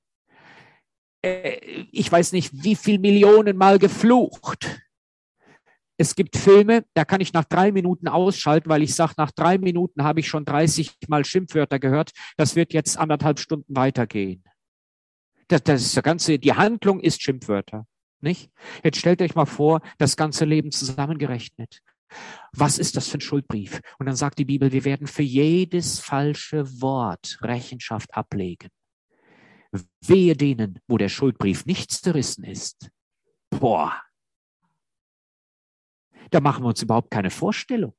Ich weiß nicht, wie viel Millionen Mal geflucht. Es gibt Filme, da kann ich nach 3 Minuten ausschalten, weil ich sage, nach 3 Minuten habe ich schon 30 Mal Schimpfwörter gehört. Das wird jetzt 1,5 Stunden weitergehen. Die Handlung ist Schimpfwörter. Nicht? Jetzt stellt euch mal vor, das ganze Leben zusammengerechnet. Was ist das für ein Schuldbrief? Und dann sagt die Bibel, wir werden für jedes falsche Wort Rechenschaft ablegen. Wehe denen, wo der Schuldbrief nicht zerrissen ist. Boah. Da machen wir uns überhaupt keine Vorstellung.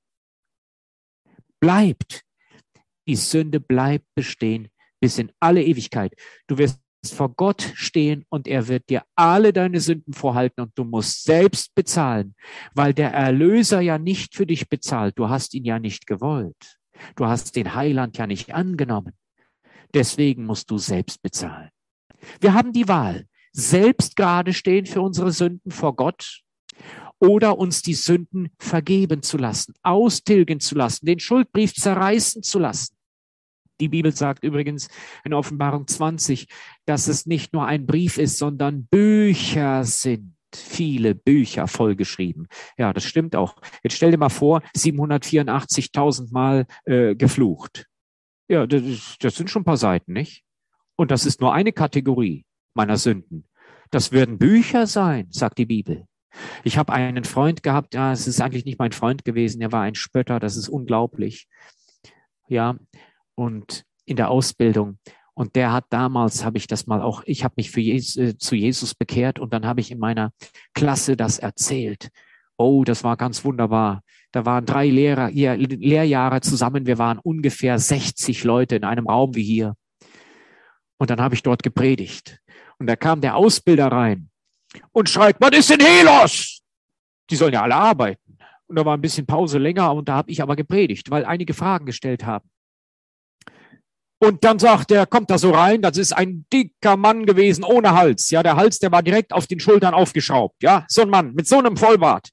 Die Sünde bleibt bestehen bis in alle Ewigkeit. Du wirst vor Gott stehen und er wird dir alle deine Sünden vorhalten und du musst selbst bezahlen, weil der Erlöser ja nicht für dich bezahlt. Du hast ihn ja nicht gewollt. Du hast den Heiland ja nicht angenommen. Deswegen musst du selbst bezahlen. Wir haben die Wahl, selbst gerade stehen für unsere Sünden vor Gott oder uns die Sünden vergeben zu lassen, austilgen zu lassen, den Schuldbrief zerreißen zu lassen. Die Bibel sagt übrigens in Offenbarung 20, dass es nicht nur ein Brief ist, sondern Bücher sind. Viele Bücher vollgeschrieben. Ja, das stimmt auch. Jetzt stell dir mal vor, 784.000 Mal geflucht. Ja, das sind schon ein paar Seiten, nicht? Und das ist nur eine Kategorie meiner Sünden. Das werden Bücher sein, sagt die Bibel. Ich habe einen Freund gehabt, ja, es ist eigentlich nicht mein Freund gewesen, er war ein Spötter, das ist unglaublich. Ja, und in der Ausbildung. Und der hat damals, ich habe mich zu Jesus bekehrt und dann habe ich in meiner Klasse das erzählt. Oh, das war ganz wunderbar. Da waren 3 Lehrjahre zusammen. Wir waren ungefähr 60 Leute in einem Raum wie hier. Und dann habe ich dort gepredigt. Und da kam der Ausbilder rein und schreit, was ist denn hier los? Die sollen ja alle arbeiten. Und da war ein bisschen Pause länger und da habe ich aber gepredigt, weil einige Fragen gestellt haben. Und dann kommt da so rein, das ist ein dicker Mann gewesen, ohne Hals. Ja, der Hals, der war direkt auf den Schultern aufgeschraubt. Ja, so ein Mann mit so einem Vollbart.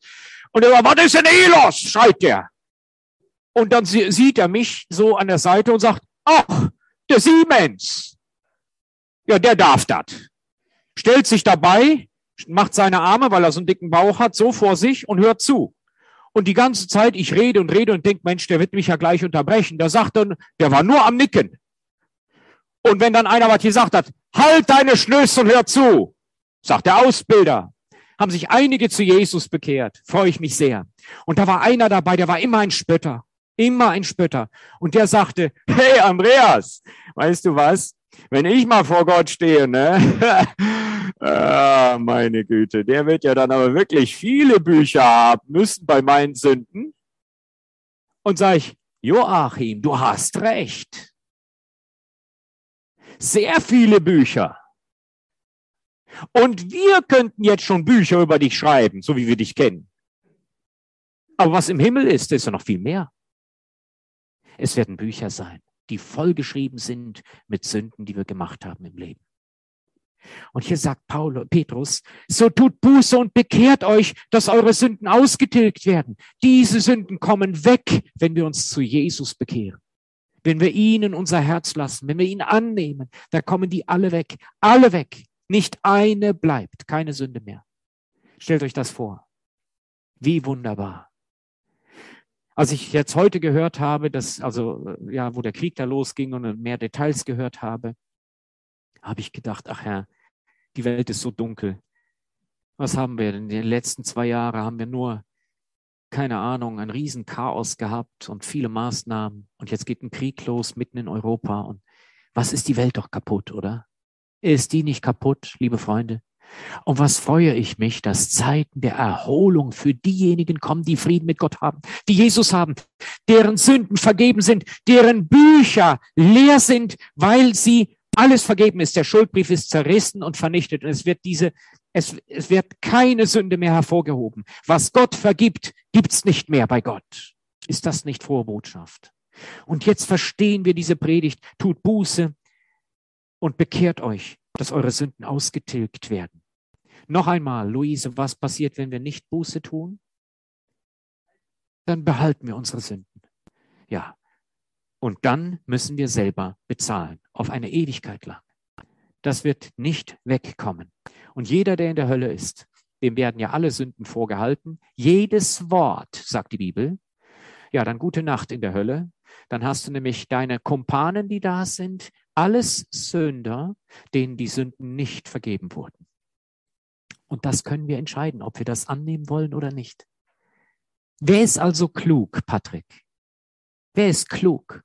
Und er sagt, was ist denn hier los? Schreit der. Und dann sieht er mich so an der Seite und sagt, ach, der Siemens. Ja, der darf das. Stellt sich dabei, macht seine Arme, weil er so einen dicken Bauch hat, so vor sich und hört zu. Und die ganze Zeit, ich rede und denke, Mensch, der wird mich ja gleich unterbrechen. Da sagt er, der war nur am Nicken. Und wenn dann einer was gesagt hat, halt deine Schnösel und hör zu, sagt der Ausbilder. Haben sich einige zu Jesus bekehrt. Freue ich mich sehr. Und da war einer dabei, der war immer ein Spötter. Immer ein Spötter. Und der sagte, hey Andreas, weißt du was? Wenn ich mal vor Gott stehe, ne? Meine Güte, der wird ja dann aber wirklich viele Bücher haben müssen bei meinen Sünden. Und sage ich, Joachim, du hast recht. Sehr viele Bücher. Und wir könnten jetzt schon Bücher über dich schreiben, so wie wir dich kennen. Aber was im Himmel ist ja noch viel mehr. Es werden Bücher sein, die vollgeschrieben sind mit Sünden, die wir gemacht haben im Leben. Und hier sagt Petrus, so tut Buße und bekehrt euch, dass eure Sünden ausgetilgt werden. Diese Sünden kommen weg, wenn wir uns zu Jesus bekehren. Wenn wir ihn in unser Herz lassen, wenn wir ihn annehmen, dann kommen die alle weg. Alle weg. Nicht eine bleibt, keine Sünde mehr. Stellt euch das vor. Wie wunderbar. Als ich jetzt heute gehört habe, wo der Krieg da losging und mehr Details gehört habe, habe ich gedacht, ach Herr, die Welt ist so dunkel. Was haben wir denn? In den letzten 2 Jahren haben wir nur, keine Ahnung, ein Riesenchaos gehabt und viele Maßnahmen. Und jetzt geht ein Krieg los mitten in Europa. Und was ist die Welt doch kaputt, oder? Ist die nicht kaputt, liebe Freunde? Und was freue ich mich, dass Zeiten der Erholung für diejenigen kommen, die Frieden mit Gott haben, die Jesus haben, deren Sünden vergeben sind, deren Bücher leer sind, weil sie alles vergeben ist. Der Schuldbrief ist zerrissen und vernichtet. Und es wird keine Sünde mehr hervorgehoben. Was Gott vergibt, gibt's nicht mehr bei Gott. Ist das nicht frohe Botschaft? Und jetzt verstehen wir diese Predigt. Tut Buße und bekehrt euch, dass eure Sünden ausgetilgt werden. Noch einmal, Luise, was passiert, wenn wir nicht Buße tun? Dann behalten wir unsere Sünden. Ja. Und dann müssen wir selber bezahlen, auf eine Ewigkeit lang. Das wird nicht wegkommen. Und jeder, der in der Hölle ist, dem werden ja alle Sünden vorgehalten. Jedes Wort, sagt die Bibel. Ja, dann gute Nacht in der Hölle. Dann hast du nämlich deine Kumpanen, die da sind, alles Sünder, denen die Sünden nicht vergeben wurden. Und das können wir entscheiden, ob wir das annehmen wollen oder nicht. Wer ist also klug, Patrick? Wer ist klug?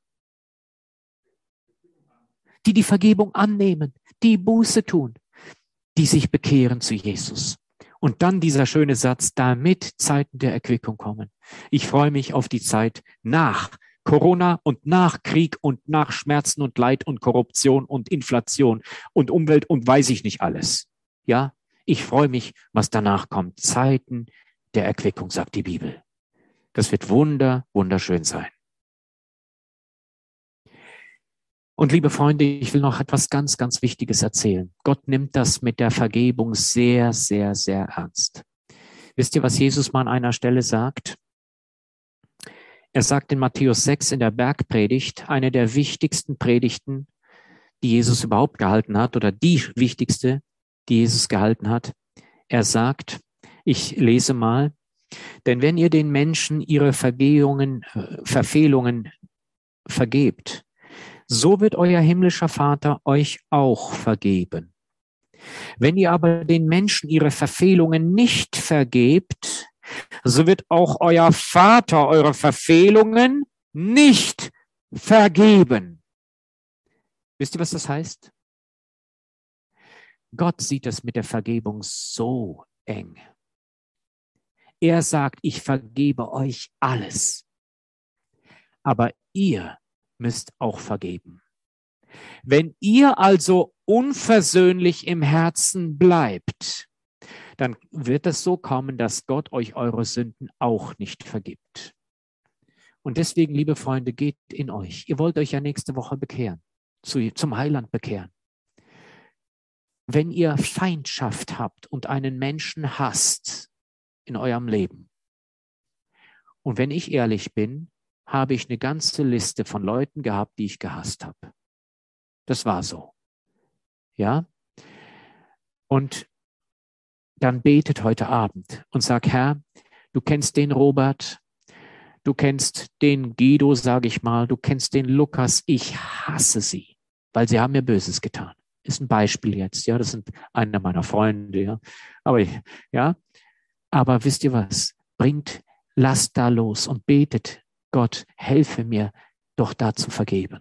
Die Vergebung annehmen, die Buße tun, die sich bekehren zu Jesus. Und dann dieser schöne Satz, damit Zeiten der Erquickung kommen. Ich freue mich auf die Zeit nach Corona und nach Krieg und nach Schmerzen und Leid und Korruption und Inflation und Umwelt und weiß ich nicht alles. Ja, ich freue mich, was danach kommt. Zeiten der Erquickung, sagt die Bibel. Das wird wunderschön sein. Und liebe Freunde, ich will noch etwas ganz, ganz Wichtiges erzählen. Gott nimmt das mit der Vergebung sehr, sehr, sehr ernst. Wisst ihr, was Jesus mal an einer Stelle sagt? Er sagt in Matthäus 6 in der Bergpredigt, eine der wichtigsten Predigten, die Jesus überhaupt gehalten hat, oder die wichtigste, die Jesus gehalten hat. Er sagt, ich lese mal, denn wenn ihr den Menschen ihre Verfehlungen vergebt, so wird euer himmlischer Vater euch auch vergeben. Wenn ihr aber den Menschen ihre Verfehlungen nicht vergebt, so wird auch euer Vater eure Verfehlungen nicht vergeben. Wisst ihr, was das heißt? Gott sieht es mit der Vergebung so eng. Er sagt, ich vergebe euch alles. Aber ihr müsst auch vergeben. Wenn ihr also unversöhnlich im Herzen bleibt, dann wird es so kommen, dass Gott euch eure Sünden auch nicht vergibt. Und deswegen, liebe Freunde, geht in euch. Ihr wollt euch ja nächste Woche bekehren, zum Heiland bekehren. Wenn ihr Feindschaft habt und einen Menschen hasst in eurem Leben, Und wenn ich ehrlich bin, habe ich eine ganze Liste von Leuten gehabt, die ich gehasst habe. Das war so. Ja? Und dann betet heute Abend und sag, Herr, du kennst den Robert, du kennst den Guido, sage ich mal, du kennst den Lukas, ich hasse sie, weil sie haben mir Böses getan. Ist ein Beispiel jetzt, ja, das sind einer meiner Freunde, ja. Aber wisst ihr was? Bringt Last da los und betet, Gott, helfe mir doch da zu vergeben.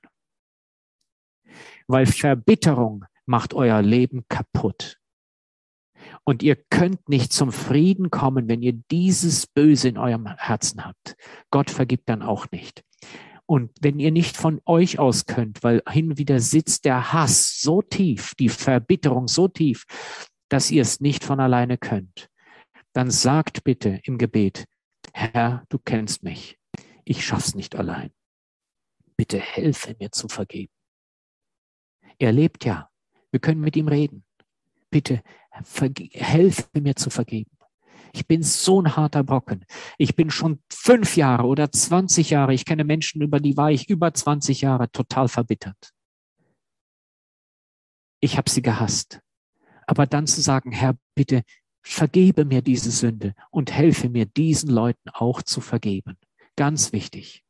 Weil Verbitterung macht euer Leben kaputt. Und ihr könnt nicht zum Frieden kommen, wenn ihr dieses Böse in eurem Herzen habt. Gott vergibt dann auch nicht. Und wenn ihr nicht von euch aus könnt, weil hin und wieder sitzt der Hass so tief, die Verbitterung so tief, dass ihr es nicht von alleine könnt, dann sagt bitte im Gebet, Herr, du kennst mich. Ich schaff's nicht allein. Bitte helfe mir zu vergeben. Er lebt ja. Wir können mit ihm reden. Bitte helfe mir zu vergeben. Ich bin so ein harter Brocken. Ich bin schon 5 Jahre oder 20 Jahre, ich kenne Menschen, über die war ich über 20 Jahre total verbittert. Ich habe sie gehasst. Aber dann zu sagen, Herr, bitte vergebe mir diese Sünde und helfe mir, diesen Leuten auch zu vergeben. Ganz wichtig.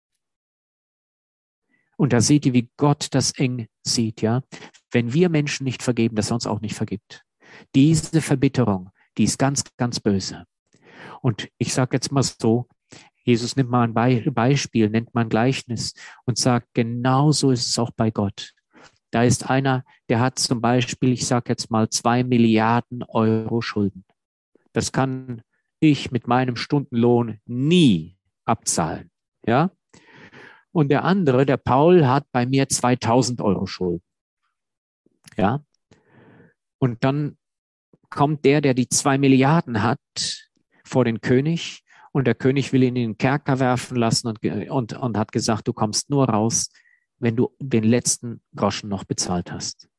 Und da seht ihr, wie Gott das eng sieht, ja. Wenn wir Menschen nicht vergeben, dass er uns auch nicht vergibt. Diese Verbitterung, die ist ganz, ganz böse. Und ich sage jetzt mal so, Jesus nimmt mal ein Beispiel, nennt mal ein Gleichnis und sagt, genau so ist es auch bei Gott. Da ist einer, der hat zum Beispiel, ich sage jetzt mal 2 Milliarden Euro Schulden. Das kann ich mit meinem Stundenlohn nie abzahlen, ja. Und der andere, der Paul, hat bei mir 2000 Euro Schulden. Ja. Und dann kommt der die 2 Milliarden hat, vor den König. Und der König will ihn in den Kerker werfen lassen und hat gesagt, du kommst nur raus, wenn du den letzten Groschen noch bezahlt hast.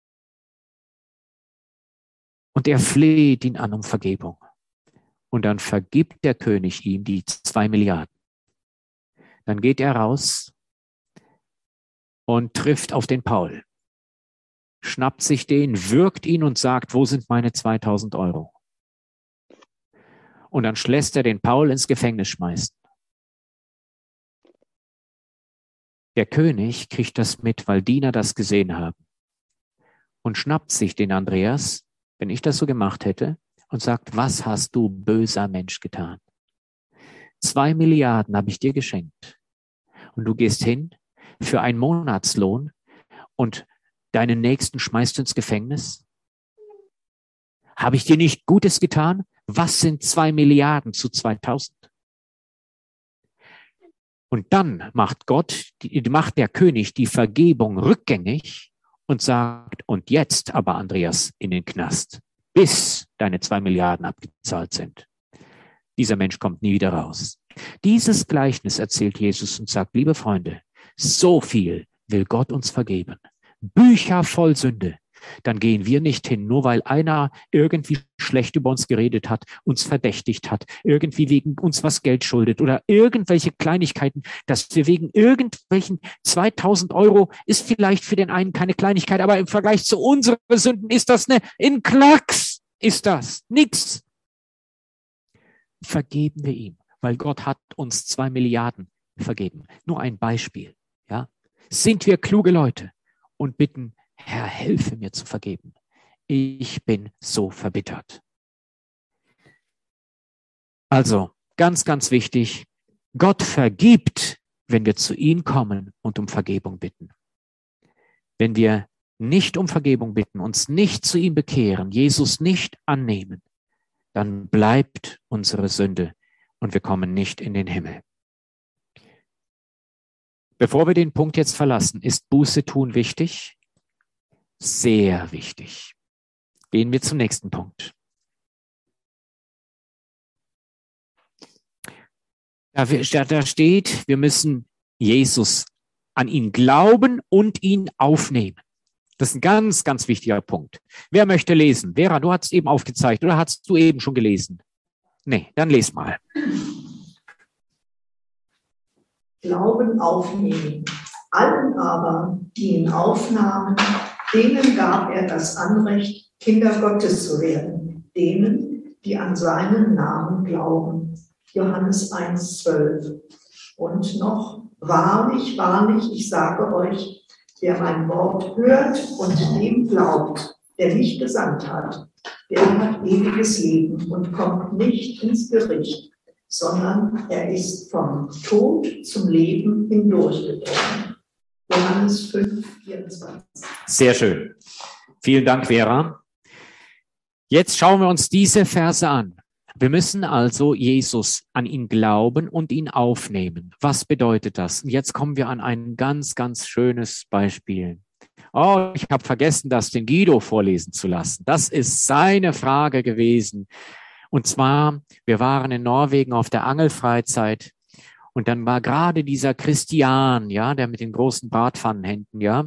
Und er fleht ihn an um Vergebung. Und dann vergibt der König ihm die 2 Milliarden. Dann geht er raus und trifft auf den Paul, schnappt sich den, würgt ihn und sagt, wo sind meine 2000 Euro? Und dann lässt er den Paul ins Gefängnis schmeißen. Der König kriegt das mit, weil Diener das gesehen haben und schnappt sich den Andreas, wenn ich das so gemacht hätte, und sagt, was hast du, böser Mensch, getan? 2 Milliarden habe ich dir geschenkt. Und du gehst hin für einen Monatslohn und deinen Nächsten schmeißt du ins Gefängnis? Habe ich dir nicht Gutes getan? Was sind 2 Milliarden zu 2000? Und dann macht macht der König die Vergebung rückgängig und sagt, und jetzt aber, Andreas, in den Knast, bis deine 2 Milliarden abgezahlt sind. Dieser Mensch kommt nie wieder raus. Dieses Gleichnis erzählt Jesus und sagt, liebe Freunde, so viel will Gott uns vergeben. Bücher voll Sünde. Dann gehen wir nicht hin, nur weil einer irgendwie schlecht über uns geredet hat, uns verdächtigt hat, irgendwie wegen uns was Geld schuldet oder irgendwelche Kleinigkeiten, dass wir wegen irgendwelchen 2000 Euro ist vielleicht für den einen keine Kleinigkeit, aber im Vergleich zu unseren Sünden ist das in Klacks ist das nix. Vergeben wir ihm, weil Gott hat uns 2 Milliarden vergeben. Nur ein Beispiel, ja. Sind wir kluge Leute und bitten, Herr, helfe mir zu vergeben. Ich bin so verbittert. Also, ganz, ganz wichtig, Gott vergibt, wenn wir zu ihm kommen und um Vergebung bitten. Wenn wir nicht um Vergebung bitten, uns nicht zu ihm bekehren, Jesus nicht annehmen, dann bleibt unsere Sünde und wir kommen nicht in den Himmel. Bevor wir den Punkt jetzt verlassen, ist Buße tun wichtig? Sehr wichtig. Gehen wir zum nächsten Punkt. Da steht, wir müssen Jesus an ihn glauben und ihn aufnehmen. Das ist ein ganz, ganz wichtiger Punkt. Wer möchte lesen? Vera, du hast es eben aufgezeigt oder hast du eben schon gelesen? Nee, dann les mal. Glauben aufnehmen. Allen aber, die ihn aufnahmen, denen gab er das Anrecht, Kinder Gottes zu werden, denen, die an seinen Namen glauben. Johannes 1,12. Und noch, wahrlich, wahrlich, ich sage euch, wer mein Wort hört und dem glaubt, der mich gesandt hat, der hat ewiges Leben und kommt nicht ins Gericht, sondern er ist vom Tod zum Leben hindurchgedrungen. Johannes 5, 24. Sehr schön. Vielen Dank, Vera. Jetzt schauen wir uns diese Verse an. Wir müssen also Jesus an ihn glauben und ihn aufnehmen. Was bedeutet das? Und jetzt kommen wir an ein ganz, ganz schönes Beispiel. Oh, ich habe vergessen, das den Guido vorlesen zu lassen. Das ist seine Frage gewesen. Und zwar, wir waren in Norwegen auf der Angelfreizeit und dann war gerade dieser Christian, ja, der mit den großen Bratpfannenhänden, ja.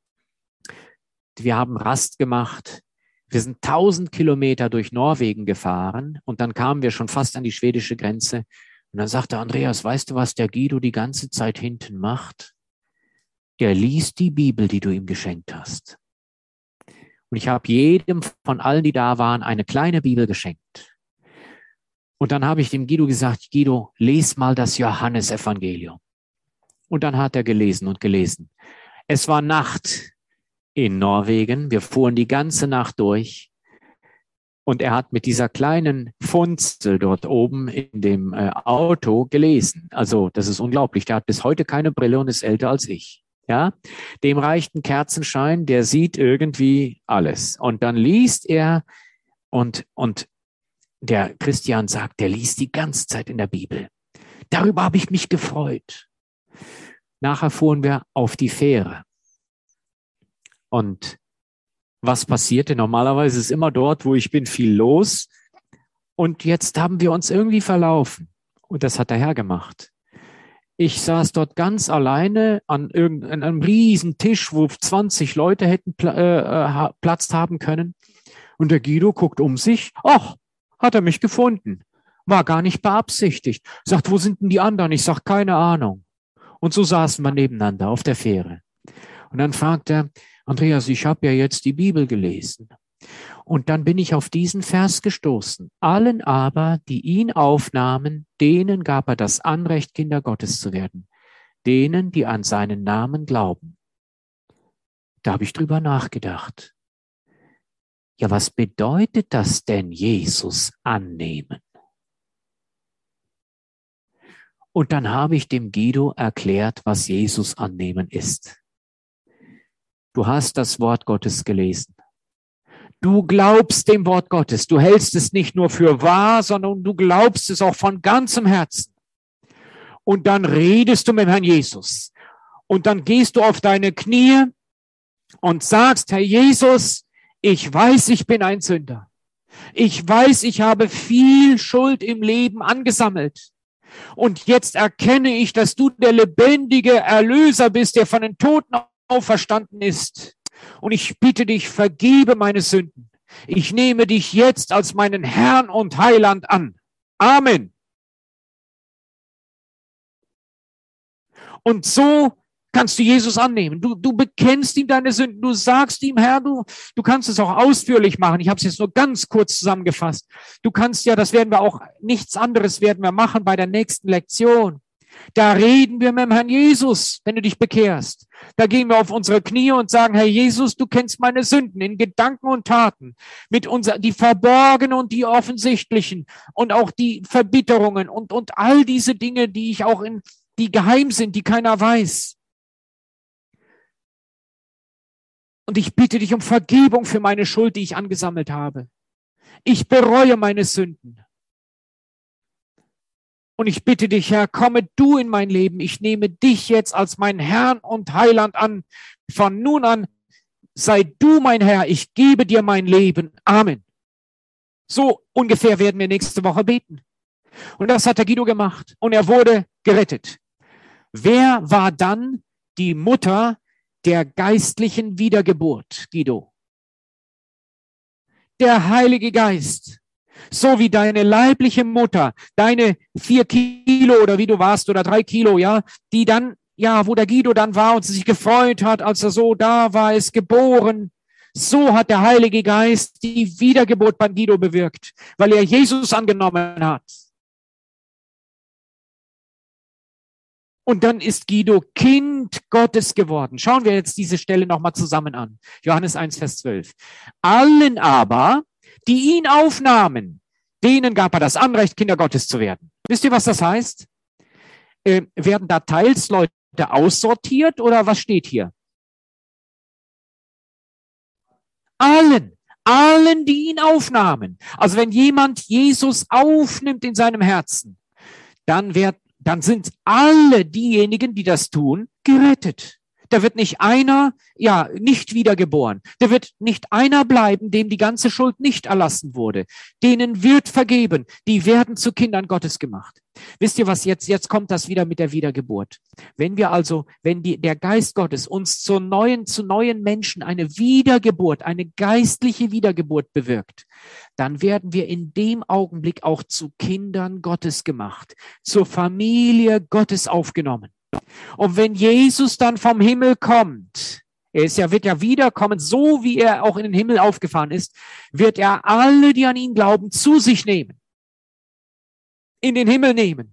Wir haben Rast gemacht. Wir sind 1000 Kilometer durch Norwegen gefahren und dann kamen wir schon fast an die schwedische Grenze. Und dann sagte Andreas, weißt du, was der Guido die ganze Zeit hinten macht? Der liest die Bibel, die du ihm geschenkt hast. Und ich habe jedem von allen, die da waren, eine kleine Bibel geschenkt. Und dann habe ich dem Guido gesagt, Guido, les mal das Johannesevangelium. Und dann hat er gelesen und gelesen. Es war Nacht in Norwegen. Wir fuhren die ganze Nacht durch. Und er hat mit dieser kleinen Funzel dort oben in dem Auto gelesen. Also das ist unglaublich. Der hat bis heute keine Brille und ist älter als ich. Ja, dem reicht ein Kerzenschein, der sieht irgendwie alles. Und dann liest er und der Christian sagt, der liest die ganze Zeit in der Bibel. Darüber habe ich mich gefreut. Nachher fuhren wir auf die Fähre. Und was passierte? Normalerweise ist immer dort, wo ich bin, viel los. Und jetzt haben wir uns irgendwie verlaufen. Und das hat der Herr gemacht. Ich saß dort ganz alleine an einem riesen Tisch, wo 20 Leute hätten Platz haben können. Und der Guido guckt um sich. Ach, hat er mich gefunden. War gar nicht beabsichtigt. Sagt, wo sind denn die anderen? Ich sag, keine Ahnung. Und so saßen wir nebeneinander auf der Fähre. Und dann fragt er, Andreas, ich habe ja jetzt die Bibel gelesen. Und dann bin ich auf diesen Vers gestoßen. Allen aber, die ihn aufnahmen, denen gab er das Anrecht, Kinder Gottes zu werden. Denen, die an seinen Namen glauben. Da habe ich drüber nachgedacht. Ja, was bedeutet das denn, Jesus annehmen? Und dann habe ich dem Guido erklärt, was Jesus annehmen ist. Du hast das Wort Gottes gelesen. Du glaubst dem Wort Gottes. Du hältst es nicht nur für wahr, sondern du glaubst es auch von ganzem Herzen. Und dann redest du mit Herrn Jesus. Und dann gehst du auf deine Knie und sagst, Herr Jesus, ich weiß, ich bin ein Sünder. Ich weiß, ich habe viel Schuld im Leben angesammelt. Und jetzt erkenne ich, dass du der lebendige Erlöser bist, der von den Toten auferstanden ist. Und ich bitte dich, vergebe meine Sünden. Ich nehme dich jetzt als meinen Herrn und Heiland an. Amen. Und so kannst du Jesus annehmen. Du bekennst ihm deine Sünden. Du sagst ihm, Herr, du kannst es auch ausführlich machen. Ich habe es jetzt nur ganz kurz zusammengefasst. Du kannst ja, das werden wir auch, nichts anderes werden wir machen bei der nächsten Lektion. Da reden wir mit dem Herrn Jesus, wenn du dich bekehrst. Da gehen wir auf unsere Knie und sagen, Herr Jesus, du kennst meine Sünden in Gedanken und Taten, die verborgenen und die offensichtlichen und auch die Verbitterungen und all diese Dinge, die ich auch die geheim sind, die keiner weiß. Und ich bitte dich um Vergebung für meine Schuld, die ich angesammelt habe. Ich bereue meine Sünden. Und ich bitte dich, Herr, komme du in mein Leben. Ich nehme dich jetzt als mein Herrn und Heiland an. Von nun an sei du mein Herr. Ich gebe dir mein Leben. Amen. So ungefähr werden wir nächste Woche beten. Und das hat der Guido gemacht. Und er wurde gerettet. Wer war dann die Mutter der geistlichen Wiedergeburt, Guido? Der Heilige Geist. So wie deine leibliche Mutter, deine 4 Kilo oder wie du warst oder 3 Kilo, ja, die dann, ja, wo der Guido dann war und sich gefreut hat, als er so da war, ist geboren. So hat der Heilige Geist die Wiedergeburt beim Guido bewirkt, weil er Jesus angenommen hat. Und dann ist Guido Kind Gottes geworden. Schauen wir jetzt diese Stelle nochmal zusammen an. Johannes 1, Vers 12. Allen aber, die ihn aufnahmen, denen gab er das Anrecht, Kinder Gottes zu werden. Wisst ihr, was das heißt? Werden da teils Leute aussortiert oder was steht hier? Allen, die ihn aufnahmen. Also wenn jemand Jesus aufnimmt in seinem Herzen, dann sind alle diejenigen, die das tun, gerettet. Da wird nicht einer, ja, nicht wiedergeboren. Da wird nicht einer bleiben, dem die ganze Schuld nicht erlassen wurde. Denen wird vergeben. Die werden zu Kindern Gottes gemacht. Wisst ihr was jetzt? Jetzt kommt das wieder mit der Wiedergeburt. Wenn der Geist Gottes uns zu neuen Menschen eine Wiedergeburt, eine geistliche Wiedergeburt bewirkt, dann werden wir in dem Augenblick auch zu Kindern Gottes gemacht, zur Familie Gottes aufgenommen. Und wenn Jesus dann vom Himmel kommt, wird ja wiederkommen, so wie er auch in den Himmel aufgefahren ist, wird er alle, die an ihn glauben, zu sich nehmen. In den Himmel nehmen.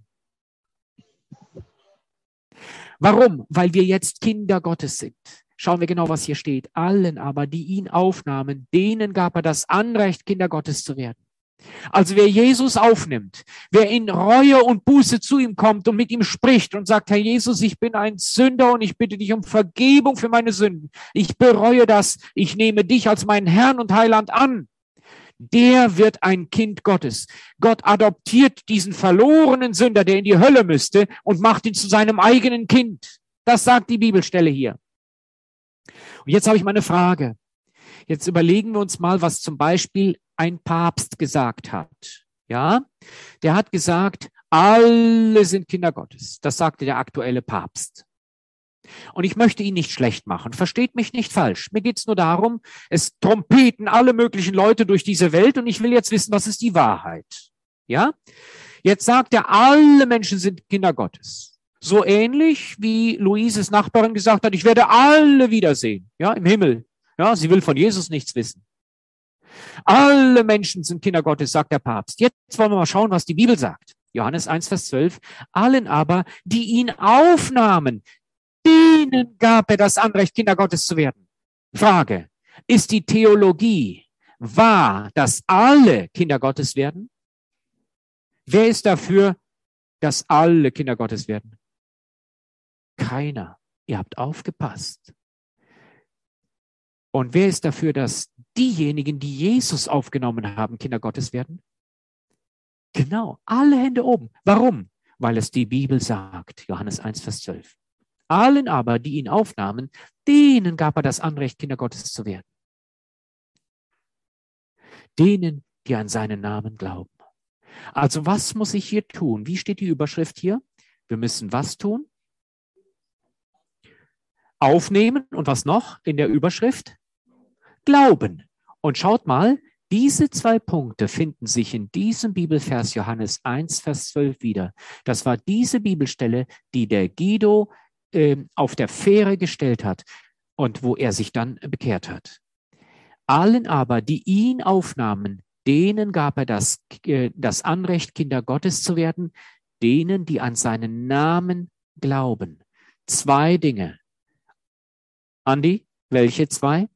Warum? Weil wir jetzt Kinder Gottes sind. Schauen wir genau, was hier steht. Allen aber, die ihn aufnahmen, denen gab er das Anrecht, Kinder Gottes zu werden. Also wer Jesus aufnimmt, wer in Reue und Buße zu ihm kommt und mit ihm spricht und sagt, Herr Jesus, ich bin ein Sünder und ich bitte dich um Vergebung für meine Sünden. Ich bereue das. Ich nehme dich als meinen Herrn und Heiland an. Der wird ein Kind Gottes. Gott adoptiert diesen verlorenen Sünder, der in die Hölle müsste, und macht ihn zu seinem eigenen Kind. Das sagt die Bibelstelle hier. Und jetzt habe ich mal eine Frage. Jetzt überlegen wir uns mal, was zum Beispiel ein Papst gesagt hat. Ja, der hat gesagt, alle sind Kinder Gottes. Das sagte der aktuelle Papst. Und ich möchte ihn nicht schlecht machen. Versteht mich nicht falsch. Mir geht es nur darum, es trompeten alle möglichen Leute durch diese Welt und ich will jetzt wissen, was ist die Wahrheit. Ja? Jetzt sagt er, alle Menschen sind Kinder Gottes. So ähnlich wie Luises Nachbarin gesagt hat, ich werde alle wiedersehen. Ja, im Himmel. Ja, sie will von Jesus nichts wissen. Alle Menschen sind Kinder Gottes, sagt der Papst. Jetzt wollen wir mal schauen, was die Bibel sagt. Johannes 1, Vers 12. Allen aber, die ihn aufnahmen, denen gab er das Anrecht, Kinder Gottes zu werden. Frage, ist die Theologie wahr, dass alle Kinder Gottes werden? Wer ist dafür, dass alle Kinder Gottes werden? Keiner. Ihr habt aufgepasst. Und wer ist dafür, dass diejenigen, die Jesus aufgenommen haben, Kinder Gottes werden? Genau, alle Hände oben. Warum? Weil es die Bibel sagt, Johannes 1, Vers 12. Allen aber, die ihn aufnahmen, denen gab er das Anrecht, Kinder Gottes zu werden. Denen, die an seinen Namen glauben. Also was muss ich hier tun? Wie steht die Überschrift hier? Wir müssen was tun? Aufnehmen und was noch in der Überschrift? Glauben. Und schaut mal, diese 2 Punkte finden sich in diesem Bibelvers Johannes 1, Vers 12 wieder. Das war diese Bibelstelle, die der Guido auf der Fähre gestellt hat und wo er sich dann bekehrt hat. Allen aber, die ihn aufnahmen, denen gab er das Anrecht, Kinder Gottes zu werden, denen, die an seinen Namen glauben. 2 Dinge. Andi, welche 2?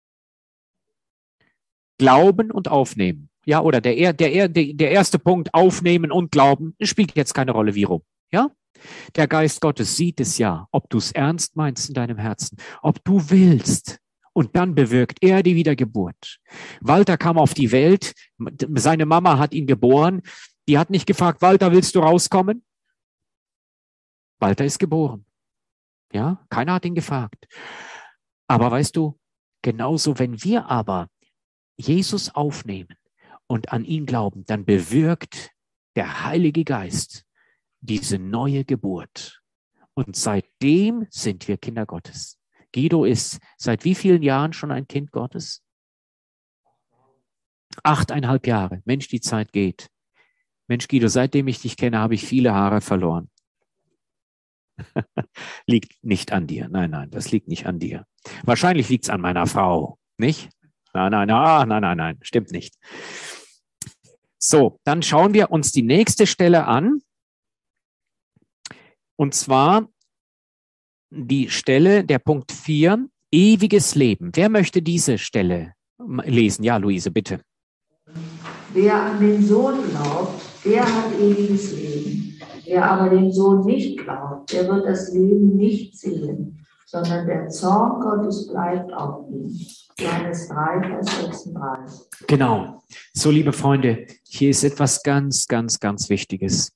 Glauben und aufnehmen. Ja, oder der erste Punkt, aufnehmen und glauben, spielt jetzt keine Rolle, wie rum. Ja? Der Geist Gottes sieht es ja, ob du es ernst meinst in deinem Herzen, ob du willst. Und dann bewirkt er die Wiedergeburt. Walter kam auf die Welt, seine Mama hat ihn geboren. Die hat nicht gefragt, Walter, willst du rauskommen? Walter ist geboren. Ja, keiner hat ihn gefragt. Aber weißt du, genauso, wenn wir aber Jesus aufnehmen und an ihn glauben, dann bewirkt der Heilige Geist diese neue Geburt. Und seitdem sind wir Kinder Gottes. Guido ist seit wie vielen Jahren schon ein Kind Gottes? 8,5 Jahre. Mensch, die Zeit geht. Mensch, Guido, seitdem ich dich kenne, habe ich viele Haare verloren. Liegt nicht an dir. Nein, nein, das liegt nicht an dir. Wahrscheinlich liegt es an meiner Frau, nicht? Nein, stimmt nicht. So, dann schauen wir uns die nächste Stelle an. Und zwar die Stelle, der Punkt 4, ewiges Leben. Wer möchte diese Stelle lesen? Ja, Luise, bitte. Wer an den Sohn glaubt, der hat ewiges Leben. Wer aber den Sohn nicht glaubt, der wird das Leben nicht sehen, sondern der Zorn Gottes bleibt auf ihm. Johannes 3, Vers 36. Genau. So, liebe Freunde, hier ist etwas ganz, ganz, ganz Wichtiges.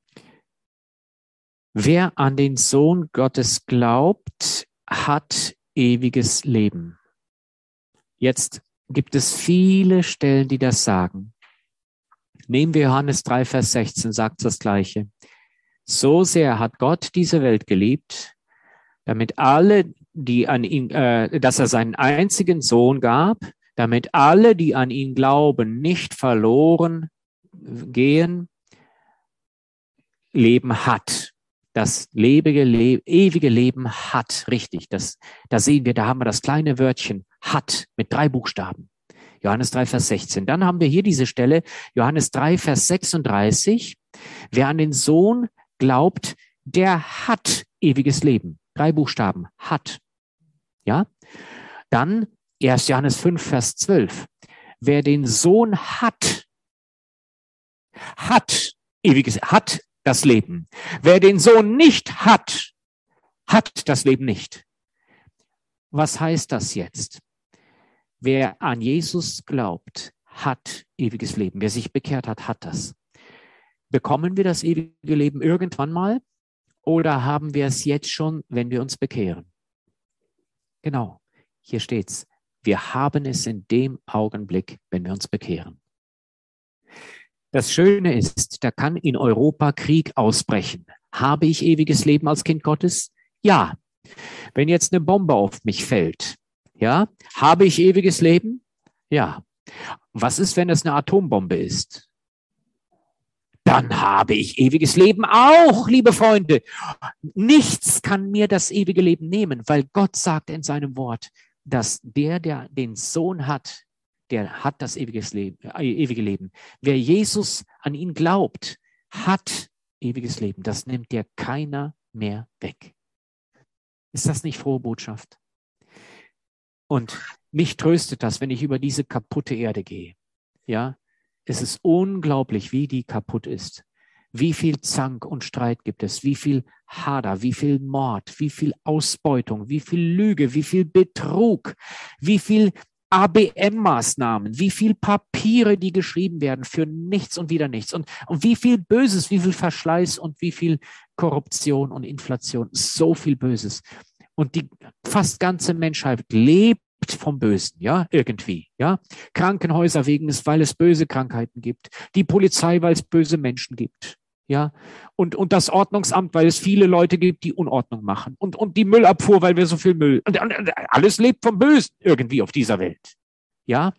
Wer an den Sohn Gottes glaubt, hat ewiges Leben. Jetzt gibt es viele Stellen, die das sagen. Nehmen wir Johannes 3, Vers 16, sagt das Gleiche. So sehr hat Gott diese Welt geliebt, damit alle, die an ihn, dass er seinen einzigen Sohn gab, damit alle, die an ihn glauben, nicht verloren gehen, Leben hat. Das ewige Leben hat, richtig. Da sehen wir, da haben wir das kleine Wörtchen hat mit 3 Buchstaben. Johannes 3, Vers 16. Dann haben wir hier diese Stelle, Johannes 3, Vers 36. Wer an den Sohn glaubt, der hat ewiges Leben. 3 Buchstaben, hat. Ja? Dann 1. Johannes 5, Vers 12. Wer den Sohn hat ewiges, hat das Leben. Wer den Sohn nicht hat, hat das Leben nicht. Was heißt das jetzt? Wer an Jesus glaubt, hat ewiges Leben. Wer sich bekehrt hat, hat das. Bekommen wir das ewige Leben irgendwann mal oder haben wir es jetzt schon, wenn wir uns bekehren? Genau, hier steht's. Wir haben es in dem Augenblick, wenn wir uns bekehren. Das Schöne ist, da kann in Europa Krieg ausbrechen. Habe ich ewiges Leben als Kind Gottes? Ja. Wenn jetzt eine Bombe auf mich fällt, ja, habe ich ewiges Leben? Ja. Was ist, wenn es eine Atombombe ist? Dann habe ich ewiges Leben auch, liebe Freunde. Nichts kann mir das ewige Leben nehmen, weil Gott sagt in seinem Wort, dass der den Sohn hat, der hat das ewige Leben. Wer Jesus an ihn glaubt, hat ewiges Leben. Das nimmt dir keiner mehr weg. Ist das nicht frohe Botschaft? Und mich tröstet das, wenn ich über diese kaputte Erde gehe. Ja, es ist unglaublich, wie die kaputt ist. Wie viel Zank und Streit gibt es? Wie viel Hader? Wie viel Mord? Wie viel Ausbeutung? Wie viel Lüge? Wie viel Betrug? Wie viel ABM-Maßnahmen, wie viel Papiere, die geschrieben werden für nichts und wieder nichts und wie viel Böses, wie viel Verschleiß und wie viel Korruption und Inflation, so viel Böses. Und die fast ganze Menschheit lebt vom Bösen, ja, irgendwie, ja. Krankenhäuser weil es böse Krankheiten gibt, die Polizei, weil es böse Menschen gibt, ja, und das Ordnungsamt, weil es viele Leute gibt, die Unordnung machen und die Müllabfuhr, weil wir so viel Müll, und alles lebt vom Bösen irgendwie auf dieser Welt, ja.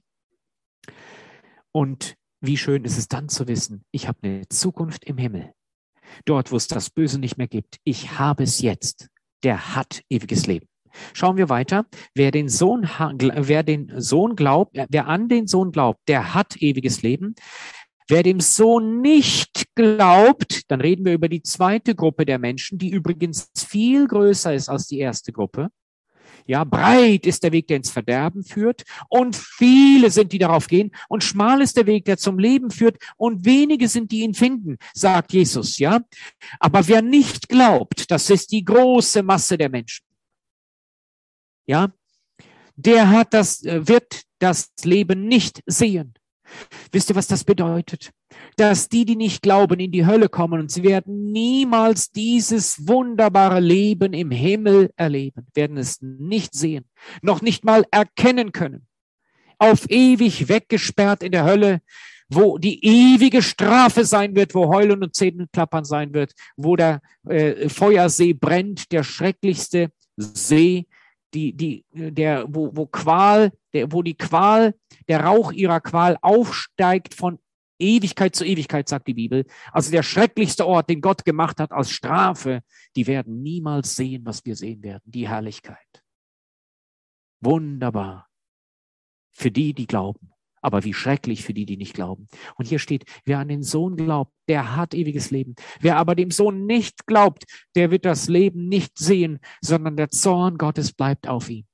Und wie schön ist es dann zu wissen, ich habe eine Zukunft im Himmel, dort, wo es das Böse nicht mehr gibt. Ich habe es jetzt, der hat ewiges Leben. Schauen wir weiter. Wer an den Sohn glaubt, der hat ewiges Leben. Wer dem Sohn nicht glaubt, dann reden wir über die zweite Gruppe der Menschen, die übrigens viel größer ist als die erste Gruppe. Ja, breit ist der Weg, der ins Verderben führt, und viele sind, die darauf gehen, und schmal ist der Weg, der zum Leben führt, und wenige sind, die ihn finden, sagt Jesus, ja. Aber wer nicht glaubt, das ist die große Masse der Menschen. Ja, der wird das Leben nicht sehen. Wisst ihr, was das bedeutet? Dass die nicht glauben, in die Hölle kommen und sie werden niemals dieses wunderbare Leben im Himmel erleben, werden es nicht sehen, noch nicht mal erkennen können. Auf ewig weggesperrt in der Hölle, wo die ewige Strafe sein wird, wo Heulen und Zähneklappern sein wird, wo der Feuersee brennt, der schrecklichste See, wo die Qual, der Rauch ihrer Qual aufsteigt von Ewigkeit zu Ewigkeit, sagt die Bibel. Also der schrecklichste Ort, den Gott gemacht hat als Strafe, die werden niemals sehen, was wir sehen werden, die Herrlichkeit. Wunderbar. Für die, die glauben. Aber wie schrecklich für die, die nicht glauben. Und hier steht, wer an den Sohn glaubt, der hat ewiges Leben. Wer aber dem Sohn nicht glaubt, der wird das Leben nicht sehen, sondern der Zorn Gottes bleibt auf ihm.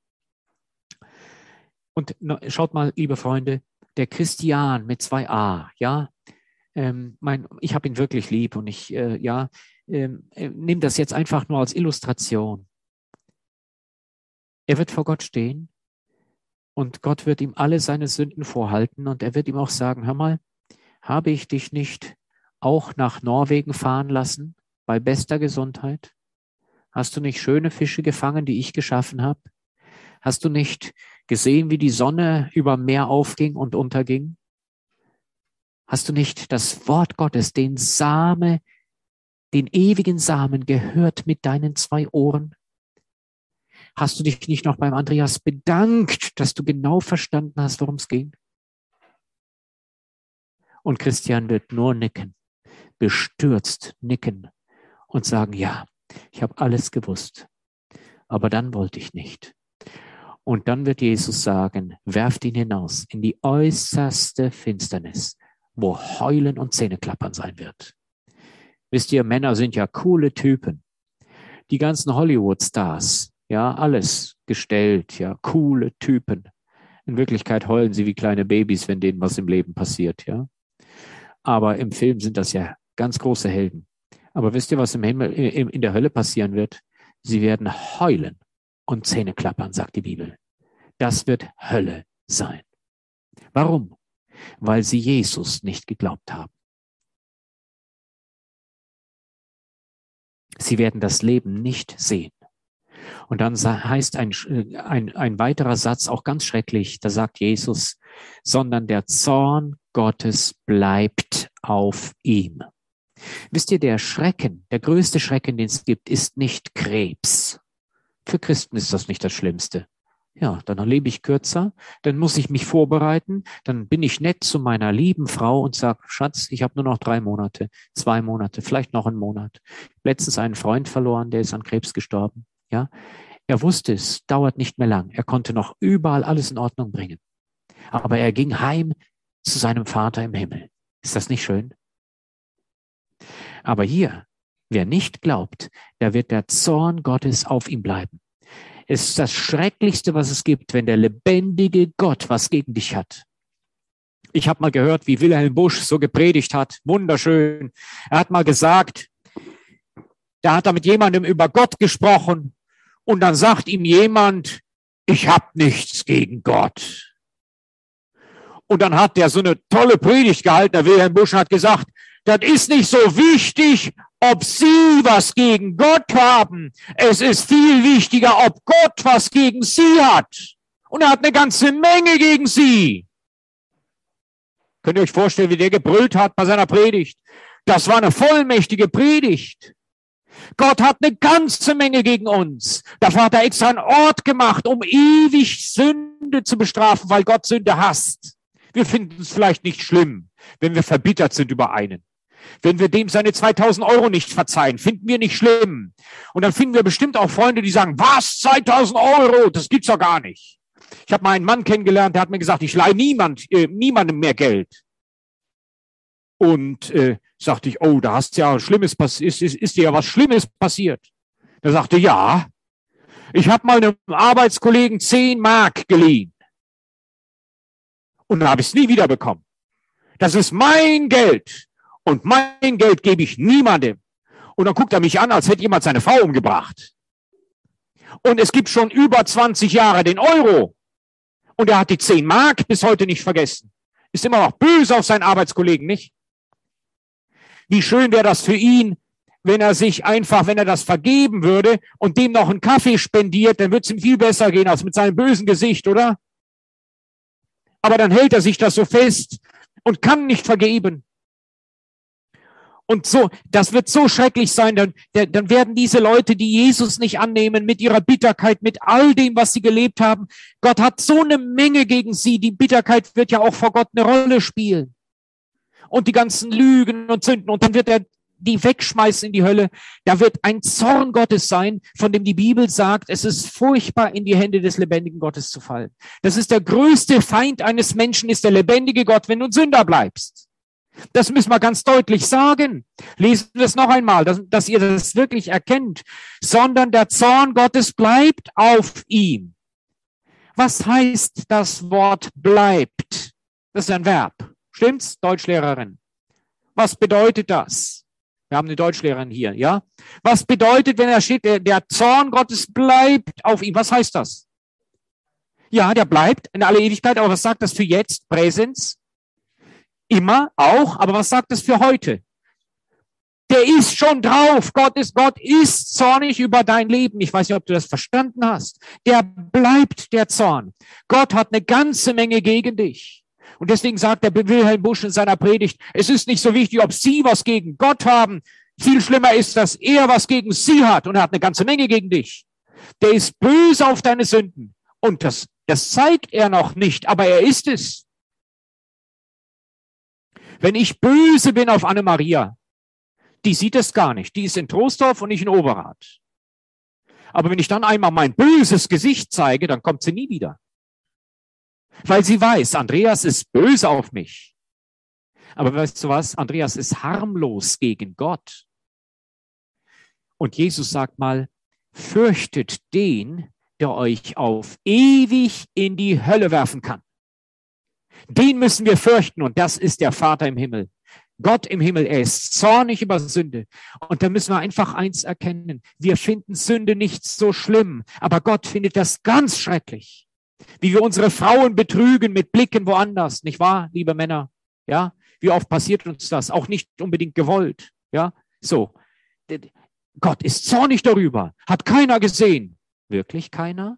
Und schaut mal, liebe Freunde, der Christian mit 2a, ja, ich habe ihn wirklich lieb und ich, nehme das jetzt einfach nur als Illustration. Er wird vor Gott stehen. Und Gott wird ihm alle seine Sünden vorhalten und er wird ihm auch sagen, hör mal, habe ich dich nicht auch nach Norwegen fahren lassen, bei bester Gesundheit? Hast du nicht schöne Fische gefangen, die ich geschaffen habe? Hast du nicht gesehen, wie die Sonne über dem Meer aufging und unterging? Hast du nicht das Wort Gottes, den ewigen Samen gehört mit deinen 2 Ohren? Hast du dich nicht noch beim Andreas bedankt, dass du genau verstanden hast, worum es ging? Und Christian wird nur nicken, bestürzt nicken und sagen, ja, ich habe alles gewusst, aber dann wollte ich nicht. Und dann wird Jesus sagen, werft ihn hinaus in die äußerste Finsternis, wo Heulen und Zähneklappern sein wird. Wisst ihr, Männer sind ja coole Typen. Die ganzen Hollywood-Stars, ja, alles gestellt, ja, coole Typen. In Wirklichkeit heulen sie wie kleine Babys, wenn denen was im Leben passiert, ja. Aber im Film sind das ja ganz große Helden. Aber wisst ihr, was im Himmel, in der Hölle passieren wird? Sie werden heulen und Zähne klappern, sagt die Bibel. Das wird Hölle sein. Warum? Weil sie Jesus nicht geglaubt haben. Sie werden das Leben nicht sehen. Und dann heißt ein weiterer Satz auch ganz schrecklich, da sagt Jesus, sondern der Zorn Gottes bleibt auf ihm. Wisst ihr, der größte Schrecken, den es gibt, ist nicht Krebs. Für Christen ist das nicht das Schlimmste. Ja, dann lebe ich kürzer, dann muss ich mich vorbereiten, dann bin ich nett zu meiner lieben Frau und sage, Schatz, ich habe nur noch 3 Monate, 2 Monate, vielleicht noch einen Monat. Letztens einen Freund verloren, der ist an Krebs gestorben. Ja, er wusste, es dauert nicht mehr lang. Er konnte noch überall alles in Ordnung bringen. Aber er ging heim zu seinem Vater im Himmel. Ist das nicht schön? Aber hier, wer nicht glaubt, da wird der Zorn Gottes auf ihm bleiben. Es ist das Schrecklichste, was es gibt, wenn der lebendige Gott was gegen dich hat. Ich habe mal gehört, wie Wilhelm Busch so gepredigt hat. Wunderschön. Er hat mal gesagt, da hat er mit jemandem über Gott gesprochen. Und dann sagt ihm jemand, ich habe nichts gegen Gott. Und dann hat der so eine tolle Predigt gehalten, der Wilhelm Busch hat gesagt, das ist nicht so wichtig, ob Sie was gegen Gott haben. Es ist viel wichtiger, ob Gott was gegen Sie hat. Und er hat eine ganze Menge gegen Sie. Könnt ihr euch vorstellen, wie der gebrüllt hat bei seiner Predigt? Das war eine vollmächtige Predigt. Gott hat eine ganze Menge gegen uns. Dafür hat er extra einen Ort gemacht, um ewig Sünde zu bestrafen, weil Gott Sünde hasst. Wir finden es vielleicht nicht schlimm, wenn wir verbittert sind über einen. Wenn wir dem seine 2000 Euro nicht verzeihen, finden wir nicht schlimm. Und dann finden wir bestimmt auch Freunde, die sagen, was, 2000 Euro, das gibt's doch gar nicht. Ich habe mal einen Mann kennengelernt, der hat mir gesagt, ich leihe niemandem mehr Geld. Und sagte ich, oh, da ist dir ja was Schlimmes passiert. Da sagte, ja, ich habe mal einem Arbeitskollegen 10 Mark geliehen. Und dann habe ich es nie wiederbekommen. Das ist mein Geld. Und mein Geld gebe ich niemandem. Und dann guckt er mich an, als hätte jemand seine Frau umgebracht. Und es gibt schon über 20 Jahre den Euro. Und er hat die 10 Mark bis heute nicht vergessen. Ist immer noch böse auf seinen Arbeitskollegen, nicht? Wie schön wäre das für ihn, wenn er das vergeben würde und dem noch einen Kaffee spendiert, dann würde es ihm viel besser gehen als mit seinem bösen Gesicht, oder? Aber dann hält er sich das so fest und kann nicht vergeben. Und so, das wird so schrecklich sein, dann werden diese Leute, die Jesus nicht annehmen, mit ihrer Bitterkeit, mit all dem, was sie gelebt haben, Gott hat so eine Menge gegen sie. Die Bitterkeit wird ja auch vor Gott eine Rolle spielen. Und die ganzen Lügen und Sünden. Und dann wird er die wegschmeißen in die Hölle. Da wird ein Zorn Gottes sein, von dem die Bibel sagt, es ist furchtbar, in die Hände des lebendigen Gottes zu fallen. Das ist der größte Feind eines Menschen, ist der lebendige Gott, wenn du ein Sünder bleibst. Das müssen wir ganz deutlich sagen. Lesen wir es noch einmal, dass ihr das wirklich erkennt. Sondern der Zorn Gottes bleibt auf ihm. Was heißt das Wort bleibt? Das ist ein Verb. Stimmt's, Deutschlehrerin? Was bedeutet das? Wir haben eine Deutschlehrerin hier, ja? Was bedeutet, wenn da steht, der Zorn Gottes bleibt auf ihm? Was heißt das? Ja, der bleibt in aller Ewigkeit, aber was sagt das für jetzt? Präsens? Immer auch, aber was sagt es für heute? Der ist schon drauf. Gott ist zornig über dein Leben. Ich weiß nicht, ob du das verstanden hast. Der bleibt der Zorn. Gott hat eine ganze Menge gegen dich. Und deswegen sagt der Wilhelm Busch in seiner Predigt, es ist nicht so wichtig, ob Sie was gegen Gott haben. Viel schlimmer ist, dass er was gegen Sie hat und er hat eine ganze Menge gegen dich. Der ist böse auf deine Sünden. Und das zeigt er noch nicht, aber er ist es. Wenn ich böse bin auf Anne-Maria, die sieht es gar nicht. Die ist in Troisdorf und ich in Overath. Aber wenn ich dann einmal mein böses Gesicht zeige, dann kommt sie nie wieder. Weil sie weiß, Andreas ist böse auf mich. Aber weißt du was? Andreas ist harmlos gegen Gott. Und Jesus sagt mal, fürchtet den, der euch auf ewig in die Hölle werfen kann. Den müssen wir fürchten und das ist der Vater im Himmel. Gott im Himmel, er ist zornig über Sünde. Und da müssen wir einfach eins erkennen. Wir finden Sünde nicht so schlimm, aber Gott findet das ganz schrecklich. Wie wir unsere Frauen betrügen mit Blicken woanders, nicht wahr, liebe Männer? Ja, wie oft passiert uns das? Auch nicht unbedingt gewollt. Ja, so. Gott ist zornig darüber. Hat keiner gesehen. Wirklich keiner?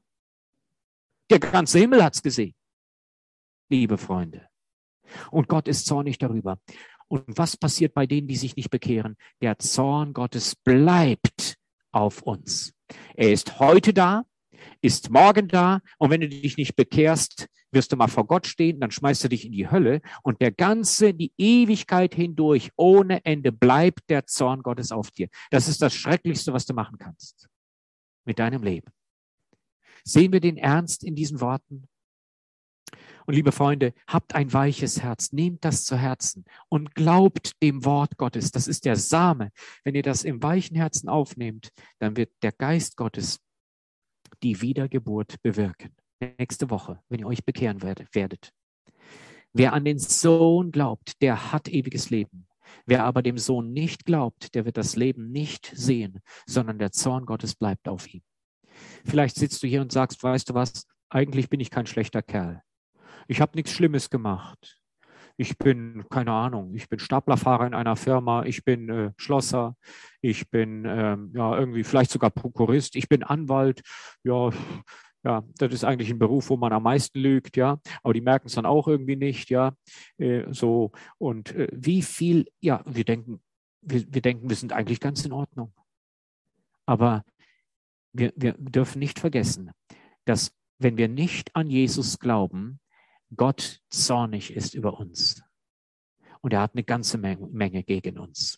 Der ganze Himmel hat's gesehen. Liebe Freunde. Und Gott ist zornig darüber. Und was passiert bei denen, die sich nicht bekehren? Der Zorn Gottes bleibt auf uns. Er ist heute da, ist morgen da. Und wenn du dich nicht bekehrst, wirst du mal vor Gott stehen, dann schmeißt du dich in die Hölle. Und die Ewigkeit hindurch, ohne Ende, bleibt der Zorn Gottes auf dir. Das ist das Schrecklichste, was du machen kannst mit deinem Leben. Sehen wir den Ernst in diesen Worten? Und liebe Freunde, habt ein weiches Herz, nehmt das zu Herzen und glaubt dem Wort Gottes. Das ist der Same. Wenn ihr das im weichen Herzen aufnehmt, dann wird der Geist Gottes die Wiedergeburt bewirken. Nächste Woche, wenn ihr euch bekehren werdet. Wer an den Sohn glaubt, der hat ewiges Leben. Wer aber dem Sohn nicht glaubt, der wird das Leben nicht sehen, sondern der Zorn Gottes bleibt auf ihm. Vielleicht sitzt du hier und sagst, weißt du was, eigentlich bin ich kein schlechter Kerl. Ich habe nichts Schlimmes gemacht. Ich bin, keine Ahnung, ich bin Staplerfahrer in einer Firma, ich bin Schlosser, ich bin irgendwie vielleicht sogar Prokurist, ich bin Anwalt. Ja, das ist eigentlich ein Beruf, wo man am meisten lügt, ja. Aber die merken es dann auch irgendwie nicht, ja. So und wie viel, ja, wir denken, wir sind eigentlich ganz in Ordnung. Aber wir dürfen nicht vergessen, dass wenn wir nicht an Jesus glauben, Gott zornig ist über uns. Und er hat eine ganze Menge gegen uns.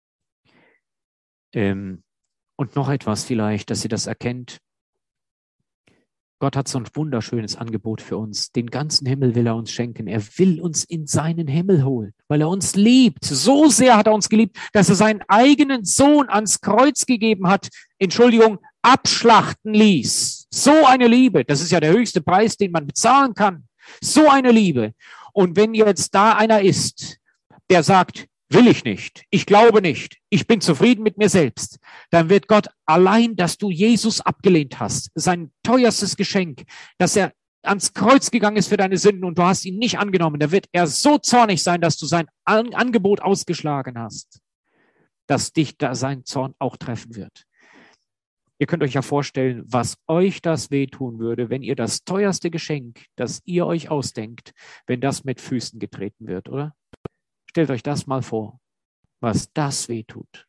Und noch etwas vielleicht, dass ihr das erkennt. Gott hat so ein wunderschönes Angebot für uns. Den ganzen Himmel will er uns schenken. Er will uns in seinen Himmel holen, weil er uns liebt. So sehr hat er uns geliebt, dass er seinen eigenen Sohn ans Kreuz gegeben hat. Abschlachten ließ. So eine Liebe. Das ist ja der höchste Preis, den man bezahlen kann. So eine Liebe. Und wenn jetzt da einer ist, der sagt, will ich nicht, ich glaube nicht, ich bin zufrieden mit mir selbst, dann wird Gott allein, dass du Jesus abgelehnt hast, sein teuerstes Geschenk, dass er ans Kreuz gegangen ist für deine Sünden und du hast ihn nicht angenommen, da wird er so zornig sein, dass du sein Angebot ausgeschlagen hast, dass dich da sein Zorn auch treffen wird. Ihr könnt euch ja vorstellen, was euch das wehtun würde, wenn ihr das teuerste Geschenk, das ihr euch ausdenkt, wenn das mit Füßen getreten wird, oder? Stellt euch das mal vor. was das wehtut.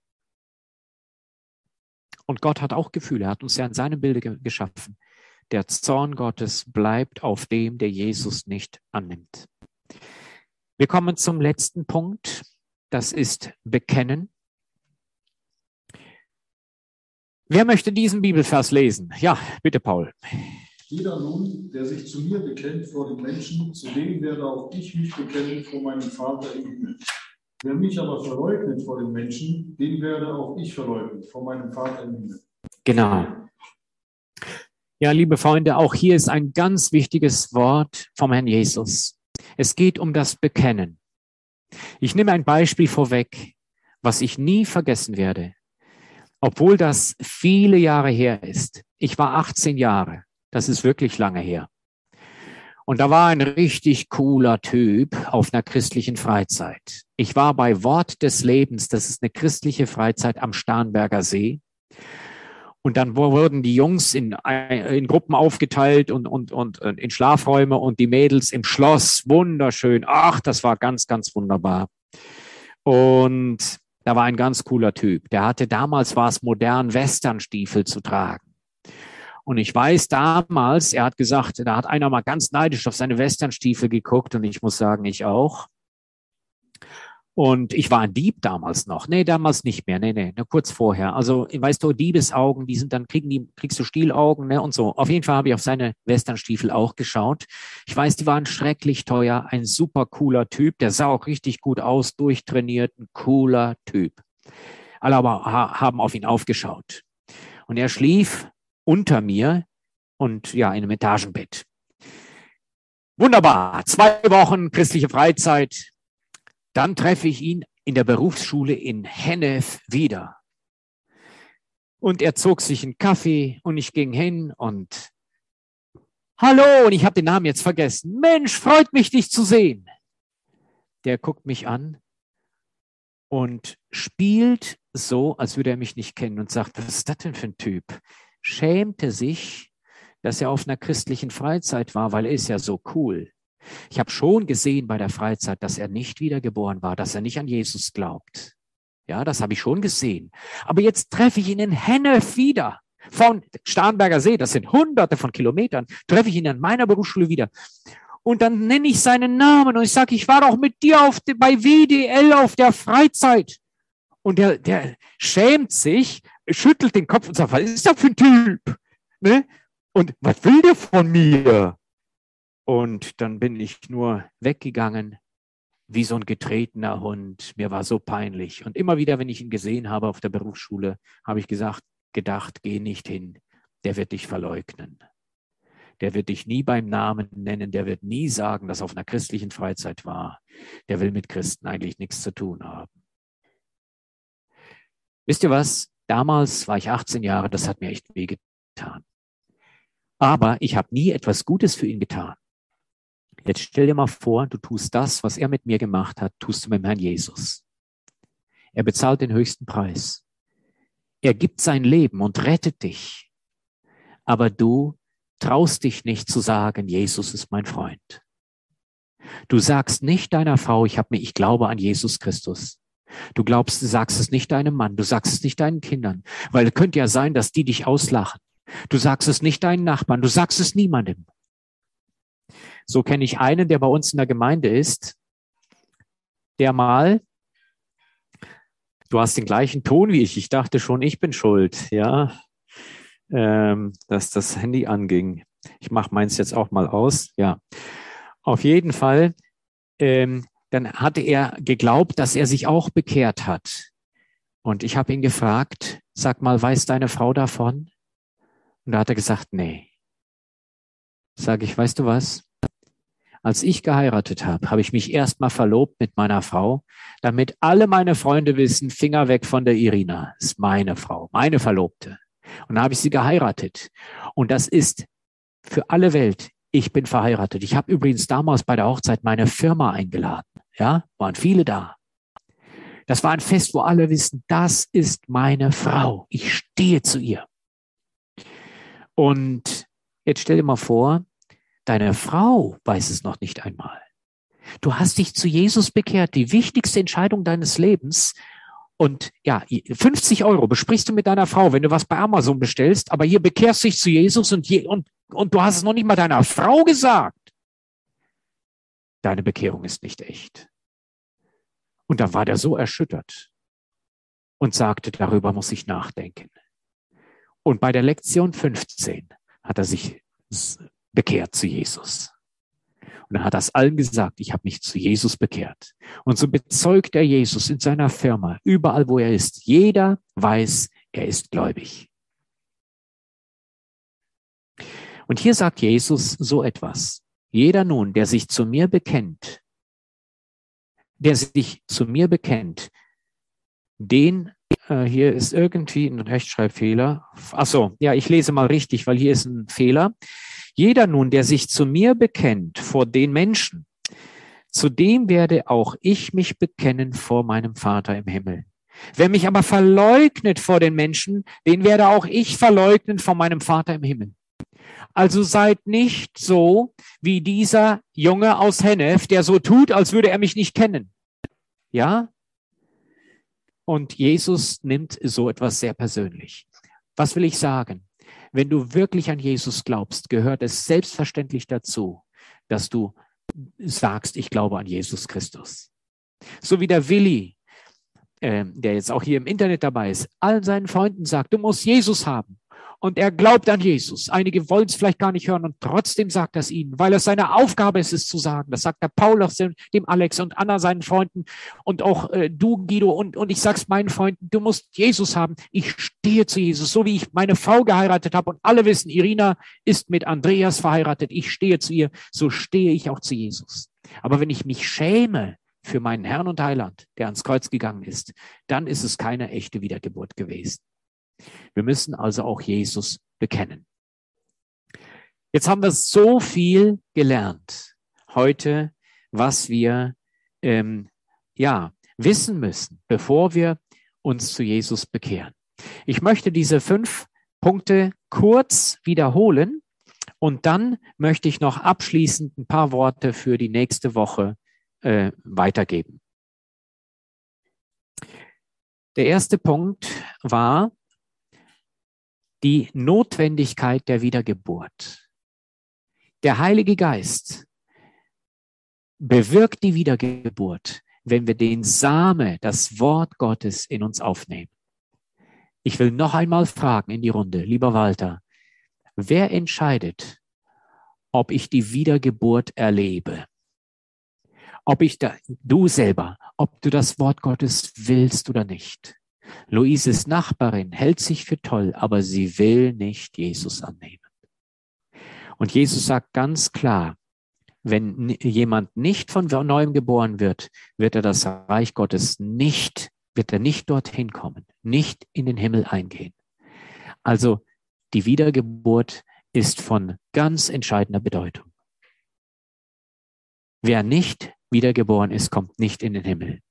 Und Gott hat auch Gefühle, er hat uns ja in seinem Bilde geschaffen. Der Zorn Gottes bleibt auf dem, der Jesus nicht annimmt. Wir kommen zum letzten Punkt, das ist Bekennen. Wer möchte diesen Bibelvers lesen? Ja, bitte, Paul. Jeder nun, der sich zu mir bekennt vor den Menschen, zu dem werde auch ich mich bekennen vor meinem Vater im Himmel. Wer mich aber verleugnet vor den Menschen, den werde auch ich verleugnen vor meinem Vater im Himmel. Genau. Ja, liebe Freunde, auch hier ist ein ganz wichtiges Wort vom Herrn Jesus. Es geht um das Bekennen. Ich nehme ein Beispiel vorweg, was ich nie vergessen werde. Obwohl das viele Jahre her ist. Ich war 18 Jahre. Das ist wirklich lange her. Und da war ein richtig cooler Typ auf einer christlichen Freizeit. Ich war bei Wort des Lebens. Das ist eine christliche Freizeit am Starnberger See. Und dann wurden die Jungs in Gruppen aufgeteilt und in Schlafräume und die Mädels im Schloss. Wunderschön. Ach, das war ganz, ganz wunderbar. Und da war ein ganz cooler Typ. Der hatte damals, war es modern, Westernstiefel zu tragen. Und ich weiß damals, er hat gesagt, da hat einer mal ganz neidisch auf seine Westernstiefel geguckt und ich muss sagen, ich auch. Und ich war ein Dieb damals noch. Nee, damals nicht mehr. Nee, nur kurz vorher. Also, weißt du, Diebesaugen, die sind dann, kriegst du Stielaugen, ne, und so. Auf jeden Fall habe ich auf seine Westernstiefel auch geschaut. Ich weiß, die waren schrecklich teuer. Ein super cooler Typ. Der sah auch richtig gut aus, durchtrainiert, ein cooler Typ. Alle aber haben auf ihn aufgeschaut. Und er schlief unter mir und ja, in einem Etagenbett. Wunderbar. 2 Wochen christliche Freizeit. Dann treffe ich ihn in der Berufsschule in Hennef wieder. Und er zog sich einen Kaffee und ich ging hin und hallo, und ich habe den Namen jetzt vergessen. Mensch, freut mich, dich zu sehen. Der guckt mich an und spielt so, als würde er mich nicht kennen und sagt, was ist das denn für ein Typ? Schämte sich, dass er auf einer christlichen Freizeit war, weil er ist ja so cool. Ich habe schon gesehen bei der Freizeit, dass er nicht wiedergeboren war, dass er nicht an Jesus glaubt. Ja, das habe ich schon gesehen. Aber jetzt treffe ich ihn in Hennef wieder. Von Starnberger See, das sind Hunderte von Kilometern, treffe ich ihn an meiner Berufsschule wieder. Und dann nenne ich seinen Namen und ich sage, ich war doch mit dir bei WDL auf der Freizeit. Und der schämt sich, schüttelt den Kopf und sagt, was ist das für ein Typ? Ne? Und was will der von mir? Und dann bin ich nur weggegangen, wie so ein getretener Hund. Mir war so peinlich. Und immer wieder, wenn ich ihn gesehen habe auf der Berufsschule, habe ich gedacht, geh nicht hin. Der wird dich verleugnen. Der wird dich nie beim Namen nennen. Der wird nie sagen, dass er auf einer christlichen Freizeit war. Der will mit Christen eigentlich nichts zu tun haben. Wisst ihr was? Damals war ich 18 Jahre, das hat mir echt wehgetan. Aber ich habe nie etwas Gutes für ihn getan. Jetzt stell dir mal vor, du tust das, was er mit mir gemacht hat, tust du mit dem Herrn Jesus. Er bezahlt den höchsten Preis. Er gibt sein Leben und rettet dich. Aber du traust dich nicht zu sagen, Jesus ist mein Freund. Du sagst nicht deiner Frau, ich glaube an Jesus Christus. Du sagst es nicht deinem Mann, du sagst es nicht deinen Kindern, weil es könnte ja sein, dass die dich auslachen. Du sagst es nicht deinen Nachbarn, du sagst es niemandem. So kenne ich einen, der bei uns in der Gemeinde ist, der mal, du hast den gleichen Ton wie ich dachte schon, ich bin schuld, ja, dass das Handy anging. Ich mache meins jetzt auch mal aus, ja. Auf jeden Fall, dann hatte er geglaubt, dass er sich auch bekehrt hat. Und ich habe ihn gefragt, sag mal, weiß deine Frau davon? Und da hat er gesagt, nee. Sage ich, weißt du was? Als ich geheiratet habe ich mich erstmal verlobt mit meiner Frau, damit alle meine Freunde wissen, Finger weg von der Irina. Das ist meine Frau, meine Verlobte. Und dann habe ich sie geheiratet. Und das ist für alle Welt, ich bin verheiratet. Ich habe übrigens damals bei der Hochzeit meine Firma eingeladen. Ja, waren viele da. Das war ein Fest, wo alle wissen, das ist meine Frau. Ich stehe zu ihr. Und jetzt stell dir mal vor, deine Frau weiß es noch nicht einmal. Du hast dich zu Jesus bekehrt, die wichtigste Entscheidung deines Lebens. Und ja, 50 € besprichst du mit deiner Frau, wenn du was bei Amazon bestellst, aber hier bekehrst du dich zu Jesus und du hast es noch nicht mal deiner Frau gesagt. Deine Bekehrung ist nicht echt. Und da war der so erschüttert und sagte, darüber muss ich nachdenken. Und bei der Lektion 15 hat er sich bekehrt zu Jesus. Und er hat das allen gesagt, ich habe mich zu Jesus bekehrt. Und so bezeugt er Jesus in seiner Firma, überall wo er ist. Jeder weiß, er ist gläubig. Und hier sagt Jesus so etwas. Jeder nun, der sich zu mir bekennt, den, hier ist irgendwie ein Rechtschreibfehler. Ach so, ja, ich lese mal richtig, weil hier ist ein Fehler. Jeder nun, der sich zu mir bekennt vor den Menschen, zu dem werde auch ich mich bekennen vor meinem Vater im Himmel. Wer mich aber verleugnet vor den Menschen, den werde auch ich verleugnen vor meinem Vater im Himmel. Also seid nicht so wie dieser Junge aus Hennef, der so tut, als würde er mich nicht kennen. Ja? Und Jesus nimmt so etwas sehr persönlich. Was will ich sagen? Wenn du wirklich an Jesus glaubst, gehört es selbstverständlich dazu, dass du sagst, ich glaube an Jesus Christus. So wie der Willi, der jetzt auch hier im Internet dabei ist, allen seinen Freunden sagt, du musst Jesus haben. Und er glaubt an Jesus. Einige wollen es vielleicht gar nicht hören und trotzdem sagt er es ihnen, weil es seine Aufgabe ist, es zu sagen. Das sagt der Paulus dem Alex und Anna seinen Freunden und auch du, Guido, und ich sag's meinen Freunden, du musst Jesus haben. Ich stehe zu Jesus, so wie ich meine Frau geheiratet habe und alle wissen, Irina ist mit Andreas verheiratet. Ich stehe zu ihr, so stehe ich auch zu Jesus. Aber wenn ich mich schäme für meinen Herrn und Heiland, der ans Kreuz gegangen ist, dann ist es keine echte Wiedergeburt gewesen. Wir müssen also auch Jesus bekennen. Jetzt haben wir so viel gelernt heute, was wir wissen müssen, bevor wir uns zu Jesus bekehren. Ich möchte diese 5 Punkte kurz wiederholen und dann möchte ich noch abschließend ein paar Worte für die nächste Woche weitergeben. Der erste Punkt war die Notwendigkeit der Wiedergeburt. Der Heilige Geist bewirkt die Wiedergeburt, wenn wir den Same, das Wort Gottes in uns aufnehmen. Ich will noch einmal fragen in die Runde, lieber Walter, wer entscheidet, ob ich die Wiedergeburt erlebe? Du selber, ob du das Wort Gottes willst oder nicht. Luises Nachbarin hält sich für toll, aber sie will nicht Jesus annehmen. Und Jesus sagt ganz klar, wenn jemand nicht von neuem geboren wird, wird er das Reich Gottes nicht dorthin kommen, nicht in den Himmel eingehen. Also die Wiedergeburt ist von ganz entscheidender Bedeutung. Wer nicht wiedergeboren ist, kommt nicht in den Himmel.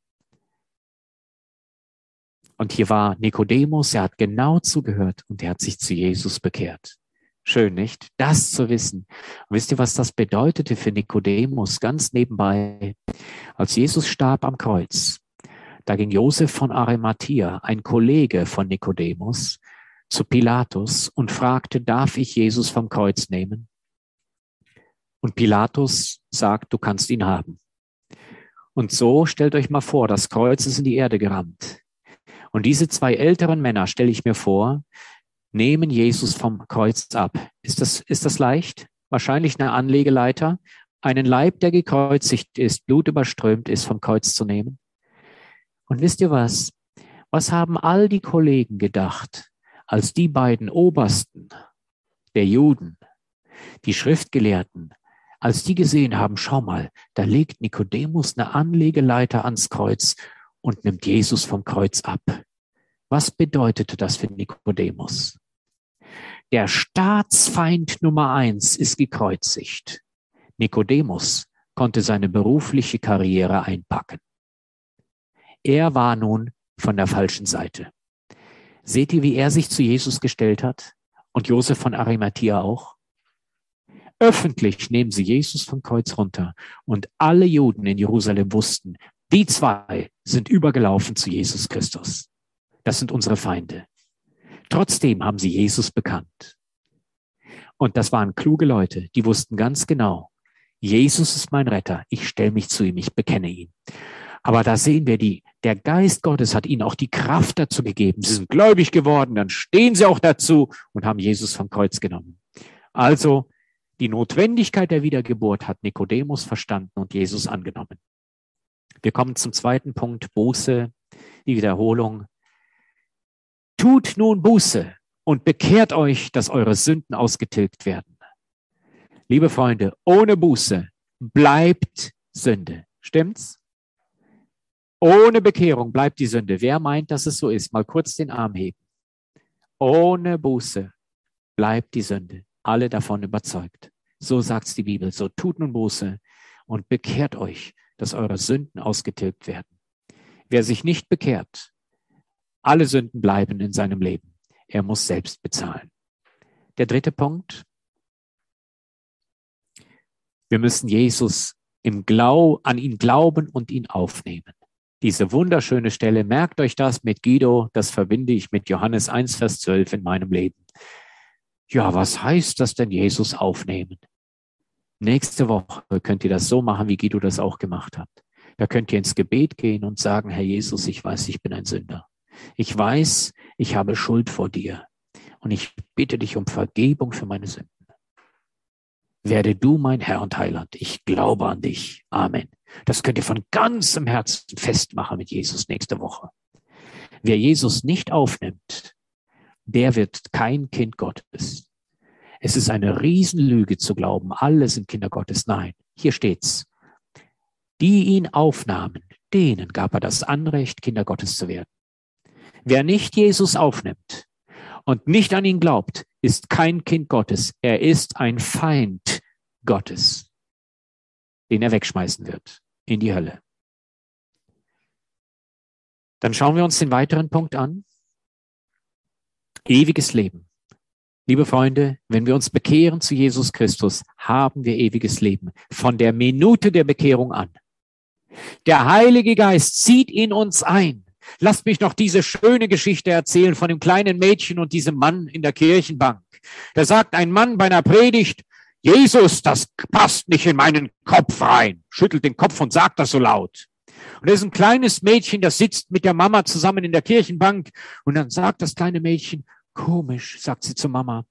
Und hier war Nikodemus, er hat genau zugehört und er hat sich zu Jesus bekehrt. Schön, nicht? Das zu wissen. Und wisst ihr, was das bedeutete für Nikodemus? Ganz nebenbei, als Jesus starb am Kreuz, da ging Josef von Arimathea, ein Kollege von Nikodemus, zu Pilatus und fragte, darf ich Jesus vom Kreuz nehmen? Und Pilatus sagt, du kannst ihn haben. Und so stellt euch mal vor, das Kreuz ist in die Erde gerammt. Und diese 2 älteren Männer, stelle ich mir vor, nehmen Jesus vom Kreuz ab. Ist das leicht? Wahrscheinlich eine Anlegeleiter, einen Leib, der gekreuzigt ist, blutüberströmt ist, vom Kreuz zu nehmen. Und wisst ihr was? Was haben all die Kollegen gedacht, als die beiden Obersten der Juden, die Schriftgelehrten, als die gesehen haben, schau mal, da legt Nikodemus eine Anlegeleiter ans Kreuz und nimmt Jesus vom Kreuz ab. Was bedeutete das für Nikodemus? Der Staatsfeind Nummer 1 ist gekreuzigt. Nikodemus konnte seine berufliche Karriere einpacken. Er war nun von der falschen Seite. Seht ihr, wie er sich zu Jesus gestellt hat? Und Josef von Arimathea auch? Öffentlich nehmen sie Jesus vom Kreuz runter. Und alle Juden in Jerusalem wussten, die zwei sind übergelaufen zu Jesus Christus. Das sind unsere Feinde. Trotzdem haben sie Jesus bekannt. Und das waren kluge Leute, die wussten ganz genau, Jesus ist mein Retter, ich stelle mich zu ihm, ich bekenne ihn. Aber da sehen wir, der Geist Gottes hat ihnen auch die Kraft dazu gegeben. Sie sind gläubig geworden, dann stehen sie auch dazu und haben Jesus vom Kreuz genommen. Also die Notwendigkeit der Wiedergeburt hat Nikodemus verstanden und Jesus angenommen. Wir kommen zum zweiten Punkt, Buße, die Wiederholung. Tut nun Buße und bekehrt euch, dass eure Sünden ausgetilgt werden. Liebe Freunde, ohne Buße bleibt Sünde. Stimmt's? Ohne Bekehrung bleibt die Sünde. Wer meint, dass es so ist? Mal kurz den Arm heben. Ohne Buße bleibt die Sünde. Alle davon überzeugt. So sagt's die Bibel. So tut nun Buße und bekehrt euch, dass eure Sünden ausgetilgt werden. Wer sich nicht bekehrt, alle Sünden bleiben in seinem Leben. Er muss selbst bezahlen. Der dritte Punkt. Wir müssen Jesus an ihn glauben und ihn aufnehmen. Diese wunderschöne Stelle, merkt euch das mit Guido, das verbinde ich mit Johannes 1, Vers 12 in meinem Leben. Ja, was heißt das denn, Jesus aufnehmen? Nächste Woche könnt ihr das so machen, wie Guido das auch gemacht hat. Da könnt ihr ins Gebet gehen und sagen, Herr Jesus, ich weiß, ich bin ein Sünder. Ich weiß, ich habe Schuld vor dir. Und ich bitte dich um Vergebung für meine Sünden. Werde du mein Herr und Heiland. Ich glaube an dich. Amen. Das könnt ihr von ganzem Herzen festmachen mit Jesus nächste Woche. Wer Jesus nicht aufnimmt, der wird kein Kind Gottes. Es ist eine Riesenlüge zu glauben, alle sind Kinder Gottes. Nein, hier steht's. Die ihn aufnahmen, denen gab er das Anrecht, Kinder Gottes zu werden. Wer nicht Jesus aufnimmt und nicht an ihn glaubt, ist kein Kind Gottes. Er ist ein Feind Gottes, den er wegschmeißen wird in die Hölle. Dann schauen wir uns den weiteren Punkt an. Ewiges Leben. Liebe Freunde, wenn wir uns bekehren zu Jesus Christus, haben wir ewiges Leben. Von der Minute der Bekehrung an. Der Heilige Geist zieht in uns ein. Lasst mich noch diese schöne Geschichte erzählen von dem kleinen Mädchen und diesem Mann in der Kirchenbank. Da sagt ein Mann bei einer Predigt, Jesus, das passt nicht in meinen Kopf rein. Schüttelt den Kopf und sagt das so laut. Und da ist ein kleines Mädchen, das sitzt mit der Mama zusammen in der Kirchenbank. Und dann sagt das kleine Mädchen, komisch, sagt sie zur Mama,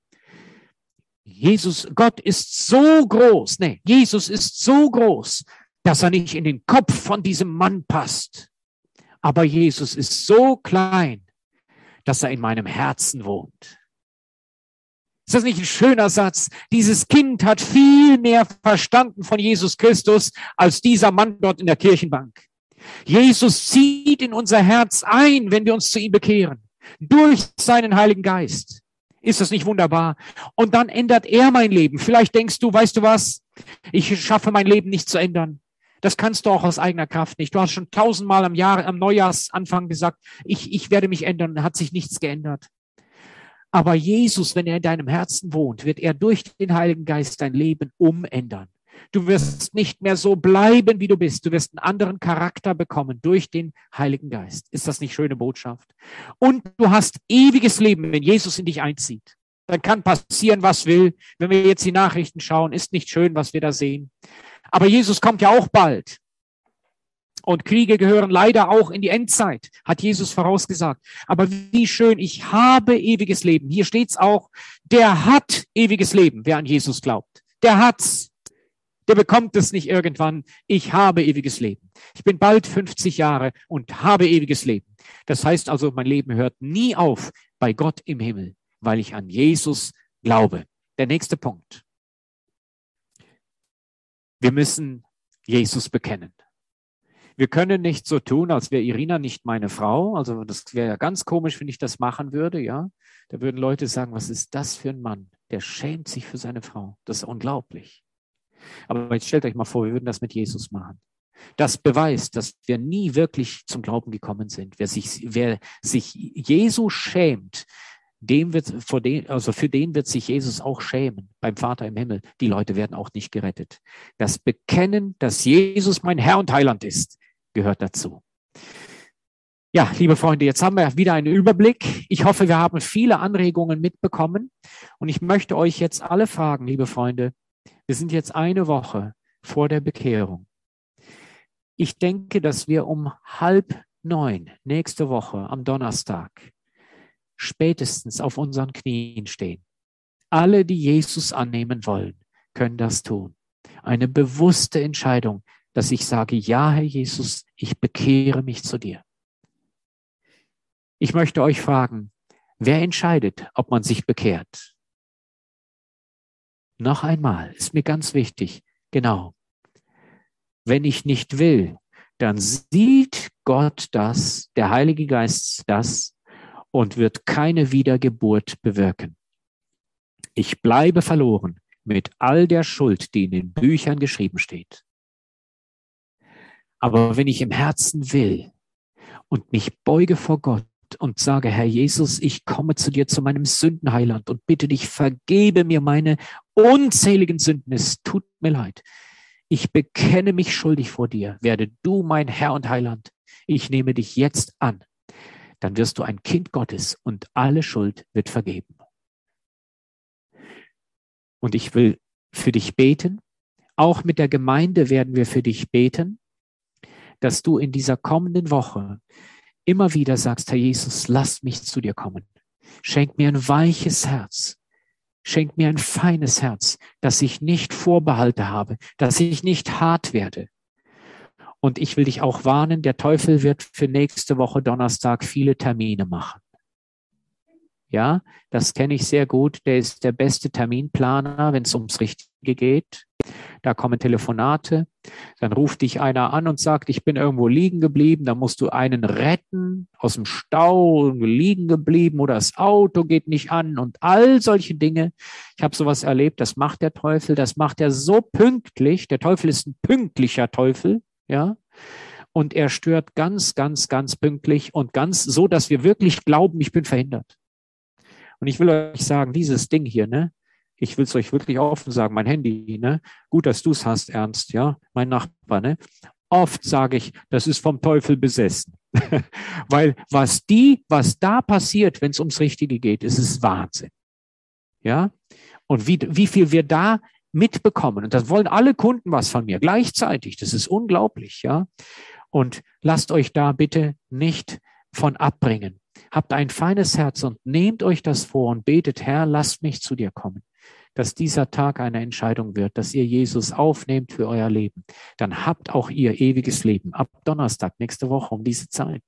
Gott ist so groß, Jesus ist so groß, dass er nicht in den Kopf von diesem Mann passt. Aber Jesus ist so klein, dass er in meinem Herzen wohnt. Ist das nicht ein schöner Satz? Dieses Kind hat viel mehr verstanden von Jesus Christus als dieser Mann dort in der Kirchenbank. Jesus zieht in unser Herz ein, wenn wir uns zu ihm bekehren. Durch seinen Heiligen Geist. Ist das nicht wunderbar? Und dann ändert er mein Leben. Vielleicht denkst du, weißt du was? Ich schaffe mein Leben nicht zu ändern. Das kannst du auch aus eigener Kraft nicht. Du hast schon 1000-mal am Neujahrsanfang gesagt, ich werde mich ändern. Da hat sich nichts geändert. Aber Jesus, wenn er in deinem Herzen wohnt, wird er durch den Heiligen Geist dein Leben umändern. Du wirst nicht mehr so bleiben, wie du bist. Du wirst einen anderen Charakter bekommen durch den Heiligen Geist. Ist das nicht schöne Botschaft? Und du hast ewiges Leben, wenn Jesus in dich einzieht. Dann kann passieren, was will. Wenn wir jetzt die Nachrichten schauen, ist nicht schön, was wir da sehen. Aber Jesus kommt ja auch bald. Und Kriege gehören leider auch in die Endzeit, hat Jesus vorausgesagt. Aber wie schön, ich habe ewiges Leben. Hier steht's auch, der hat ewiges Leben, wer an Jesus glaubt. Der hat's. Der bekommt es nicht irgendwann. Ich habe ewiges Leben. Ich bin bald 50 Jahre und habe ewiges Leben. Das heißt also, mein Leben hört nie auf bei Gott im Himmel, weil ich an Jesus glaube. Der nächste Punkt. Wir müssen Jesus bekennen. Wir können nicht so tun, als wäre Irina nicht meine Frau. Also das wäre ja ganz komisch, wenn ich das machen würde, ja. Da würden Leute sagen, was ist das für ein Mann? Der schämt sich für seine Frau. Das ist unglaublich. Aber jetzt stellt euch mal vor, wir würden das mit Jesus machen. Das beweist, dass wir nie wirklich zum Glauben gekommen sind. Wer sich Jesu schämt, für den wird sich Jesus auch schämen beim Vater im Himmel. Die Leute werden auch nicht gerettet. Das Bekennen, dass Jesus mein Herr und Heiland ist, gehört dazu. Ja, liebe Freunde, jetzt haben wir wieder einen Überblick. Ich hoffe, wir haben viele Anregungen mitbekommen. Und ich möchte euch jetzt alle fragen, liebe Freunde, wir sind jetzt eine Woche vor der Bekehrung. Ich denke, dass wir um 8:30 nächste Woche am Donnerstag spätestens auf unseren Knien stehen. Alle, die Jesus annehmen wollen, können das tun. Eine bewusste Entscheidung, dass ich sage, ja, Herr Jesus, ich bekehre mich zu dir. Ich möchte euch fragen, wer entscheidet, ob man sich bekehrt? Noch einmal, ist mir ganz wichtig, genau. Wenn ich nicht will, dann sieht Gott das, der Heilige Geist das und wird keine Wiedergeburt bewirken. Ich bleibe verloren mit all der Schuld, die in den Büchern geschrieben steht. Aber wenn ich im Herzen will und mich beuge vor Gott und sage, Herr Jesus, ich komme zu dir, zu meinem Sündenheiland und bitte dich, vergebe mir meine unzähligen Sünden. Es tut mir leid. Ich bekenne mich schuldig vor dir. Werde du mein Herr und Heiland. Ich nehme dich jetzt an. Dann wirst du ein Kind Gottes und alle Schuld wird vergeben. Und ich will für dich beten. Auch mit der Gemeinde werden wir für dich beten, dass du in dieser kommenden Woche immer wieder sagst, Herr Jesus, lass mich zu dir kommen. Schenk mir ein weiches Herz. Schenk mir ein feines Herz, dass ich nicht Vorbehalte habe, dass ich nicht hart werde. Und ich will dich auch warnen, der Teufel wird für nächste Woche Donnerstag viele Termine machen. Ja, das kenne ich sehr gut. Der ist der beste Terminplaner, wenn es ums Richtige geht. Da kommen Telefonate, dann ruft dich einer an und sagt, ich bin irgendwo liegen geblieben, da musst du einen retten, aus dem Stau liegen geblieben oder das Auto geht nicht an und all solche Dinge. Ich habe sowas erlebt, das macht der Teufel, das macht er so pünktlich. Der Teufel ist ein pünktlicher Teufel, ja, und er stört ganz, ganz, ganz pünktlich und ganz so, dass wir wirklich glauben, ich bin verhindert. Und ich will euch sagen, dieses Ding hier, ne? Ich will es euch wirklich offen sagen, mein Handy, ne? Gut, dass du es hast, Ernst, ja? Mein Nachbar, ne? Oft sage ich, das ist vom Teufel besessen. Weil was da passiert, wenn es ums Richtige geht, ist es Wahnsinn. Ja? Und wie viel wir da mitbekommen. Und das wollen alle Kunden was von mir gleichzeitig. Das ist unglaublich, ja? Und lasst euch da bitte nicht von abbringen. Habt ein feines Herz und nehmt euch das vor und betet, Herr, lasst mich zu dir kommen. Dass dieser Tag eine Entscheidung wird, dass ihr Jesus aufnehmt für euer Leben. Dann habt auch ihr ewiges Leben. Ab Donnerstag, nächste Woche um diese Zeit.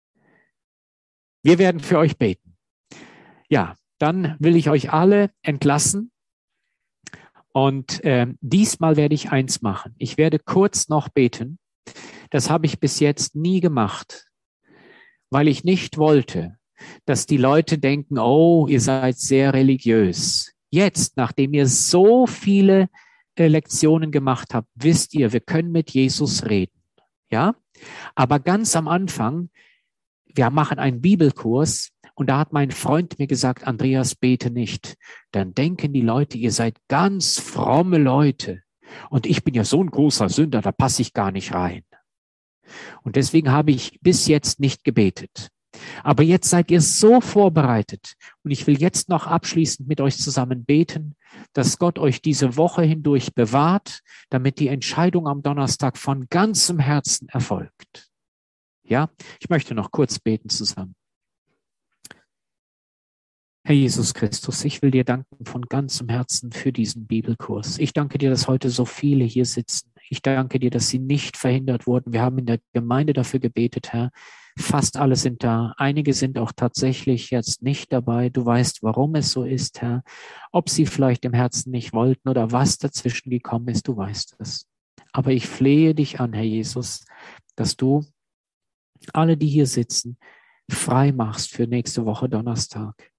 Wir werden für euch beten. Ja, dann will ich euch alle entlassen. Und diesmal werde ich eins machen. Ich werde kurz noch beten. Das habe ich bis jetzt nie gemacht, weil ich nicht wollte, dass die Leute denken, oh, ihr seid sehr religiös. Jetzt, nachdem ihr so viele Lektionen gemacht habt, wisst ihr, wir können mit Jesus reden. Ja? Aber ganz am Anfang, wir machen einen Bibelkurs und da hat mein Freund mir gesagt, Andreas, bete nicht. Dann denken die Leute, ihr seid ganz fromme Leute. Und ich bin ja so ein großer Sünder, da passe ich gar nicht rein. Und deswegen habe ich bis jetzt nicht gebetet. Aber jetzt seid ihr so vorbereitet und ich will jetzt noch abschließend mit euch zusammen beten, dass Gott euch diese Woche hindurch bewahrt, damit die Entscheidung am Donnerstag von ganzem Herzen erfolgt. Ja, ich möchte noch kurz beten zusammen. Herr Jesus Christus, ich will dir danken von ganzem Herzen für diesen Bibelkurs. Ich danke dir, dass heute so viele hier sitzen. Ich danke dir, dass sie nicht verhindert wurden. Wir haben in der Gemeinde dafür gebetet, Herr. Fast alle sind da. Einige sind auch tatsächlich jetzt nicht dabei. Du weißt, warum es so ist, Herr. Ob sie vielleicht im Herzen nicht wollten oder was dazwischen gekommen ist, du weißt es. Aber ich flehe dich an, Herr Jesus, dass du alle, die hier sitzen, frei machst für nächste Woche Donnerstag.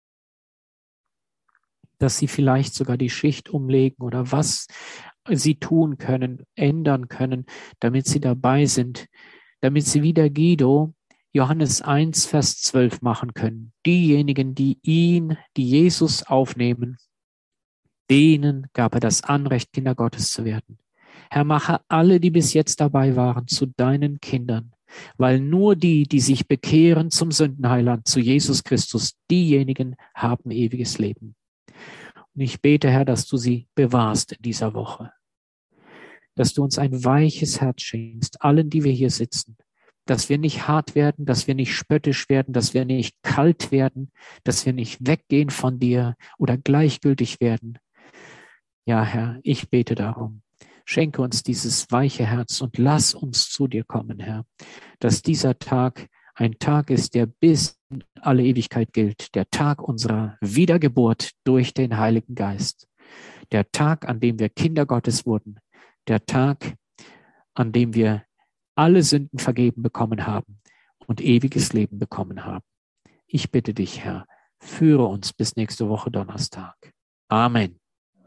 Dass sie vielleicht sogar die Schicht umlegen oder was sie tun können, ändern können, damit sie dabei sind, damit sie wie der Guido Johannes 1, Vers 12 machen können. Diejenigen, die Jesus aufnehmen, denen gab er das Anrecht, Kinder Gottes zu werden. Herr, mache alle, die bis jetzt dabei waren, zu deinen Kindern, weil nur die, die sich bekehren zum Sündenheiland, zu Jesus Christus, diejenigen haben ewiges Leben. Und ich bete, Herr, dass du sie bewahrst in dieser Woche, dass du uns ein weiches Herz schenkst, allen, die wir hier sitzen, dass wir nicht hart werden, dass wir nicht spöttisch werden, dass wir nicht kalt werden, dass wir nicht weggehen von dir oder gleichgültig werden. Ja, Herr, ich bete darum. Schenke uns dieses weiche Herz und lass uns zu dir kommen, Herr, dass dieser Tag ein Tag ist, der bis in alle Ewigkeit gilt, der Tag unserer Wiedergeburt durch den Heiligen Geist, der Tag, an dem wir Kinder Gottes wurden, der Tag, an dem wir alle Sünden vergeben bekommen haben und ewiges Leben bekommen haben. Ich bitte dich, Herr, führe uns bis nächste Woche Donnerstag. Amen.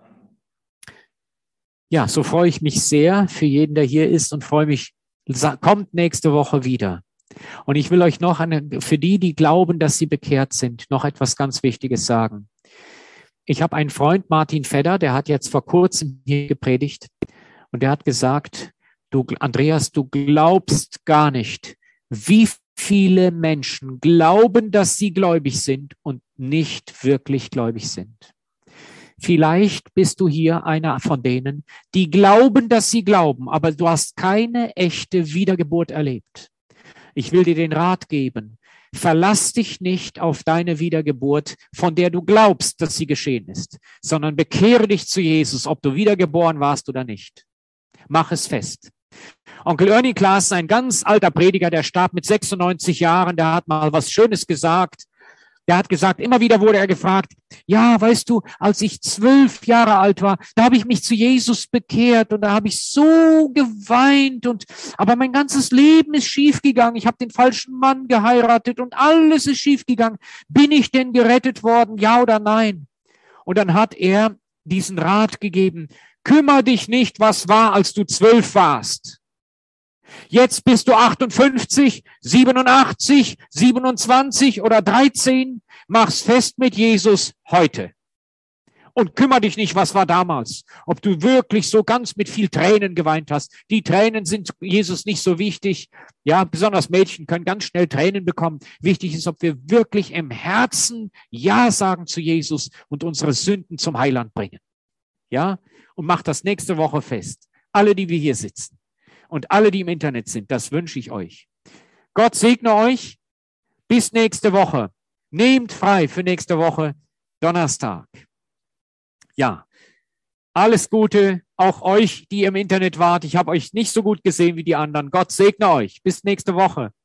Ja, so freue ich mich sehr für jeden, der hier ist und freue mich, kommt nächste Woche wieder. Und ich will euch noch für die glauben, dass sie bekehrt sind, noch etwas ganz Wichtiges sagen. Ich habe einen Freund, Martin Fedder, der hat jetzt vor kurzem hier gepredigt und der hat gesagt, Andreas, du glaubst gar nicht, wie viele Menschen glauben, dass sie gläubig sind und nicht wirklich gläubig sind. Vielleicht bist du hier einer von denen, die glauben, dass sie glauben, aber du hast keine echte Wiedergeburt erlebt. Ich will dir den Rat geben, verlass dich nicht auf deine Wiedergeburt, von der du glaubst, dass sie geschehen ist, sondern bekehre dich zu Jesus, ob du wiedergeboren warst oder nicht. Mach es fest. Onkel Ernie Klaas, ein ganz alter Prediger, der starb mit 96 Jahren, der hat mal was Schönes gesagt. Der hat gesagt, immer wieder wurde er gefragt, ja, weißt du, als ich 12 Jahre alt war, da habe ich mich zu Jesus bekehrt und da habe ich so geweint aber mein ganzes Leben ist schiefgegangen. Ich habe den falschen Mann geheiratet und alles ist schiefgegangen. Bin ich denn gerettet worden, ja oder nein? Und dann hat er diesen Rat gegeben, kümmere dich nicht, was war, als du 12 warst. Jetzt bist du 58, 87, 27 oder 13. Mach's fest mit Jesus heute. Und kümmere dich nicht, was war damals. Ob du wirklich so ganz mit viel Tränen geweint hast. Die Tränen sind Jesus nicht so wichtig. Ja, besonders Mädchen können ganz schnell Tränen bekommen. Wichtig ist, ob wir wirklich im Herzen Ja sagen zu Jesus und unsere Sünden zum Heiland bringen. Ja, und mach das nächste Woche fest. Alle, die wir hier sitzen. Und alle, die im Internet sind, das wünsche ich euch. Gott segne euch. Bis nächste Woche. Nehmt frei für nächste Woche, Donnerstag. Ja, alles Gute, auch euch, die im Internet wart. Ich habe euch nicht so gut gesehen wie die anderen. Gott segne euch. Bis nächste Woche.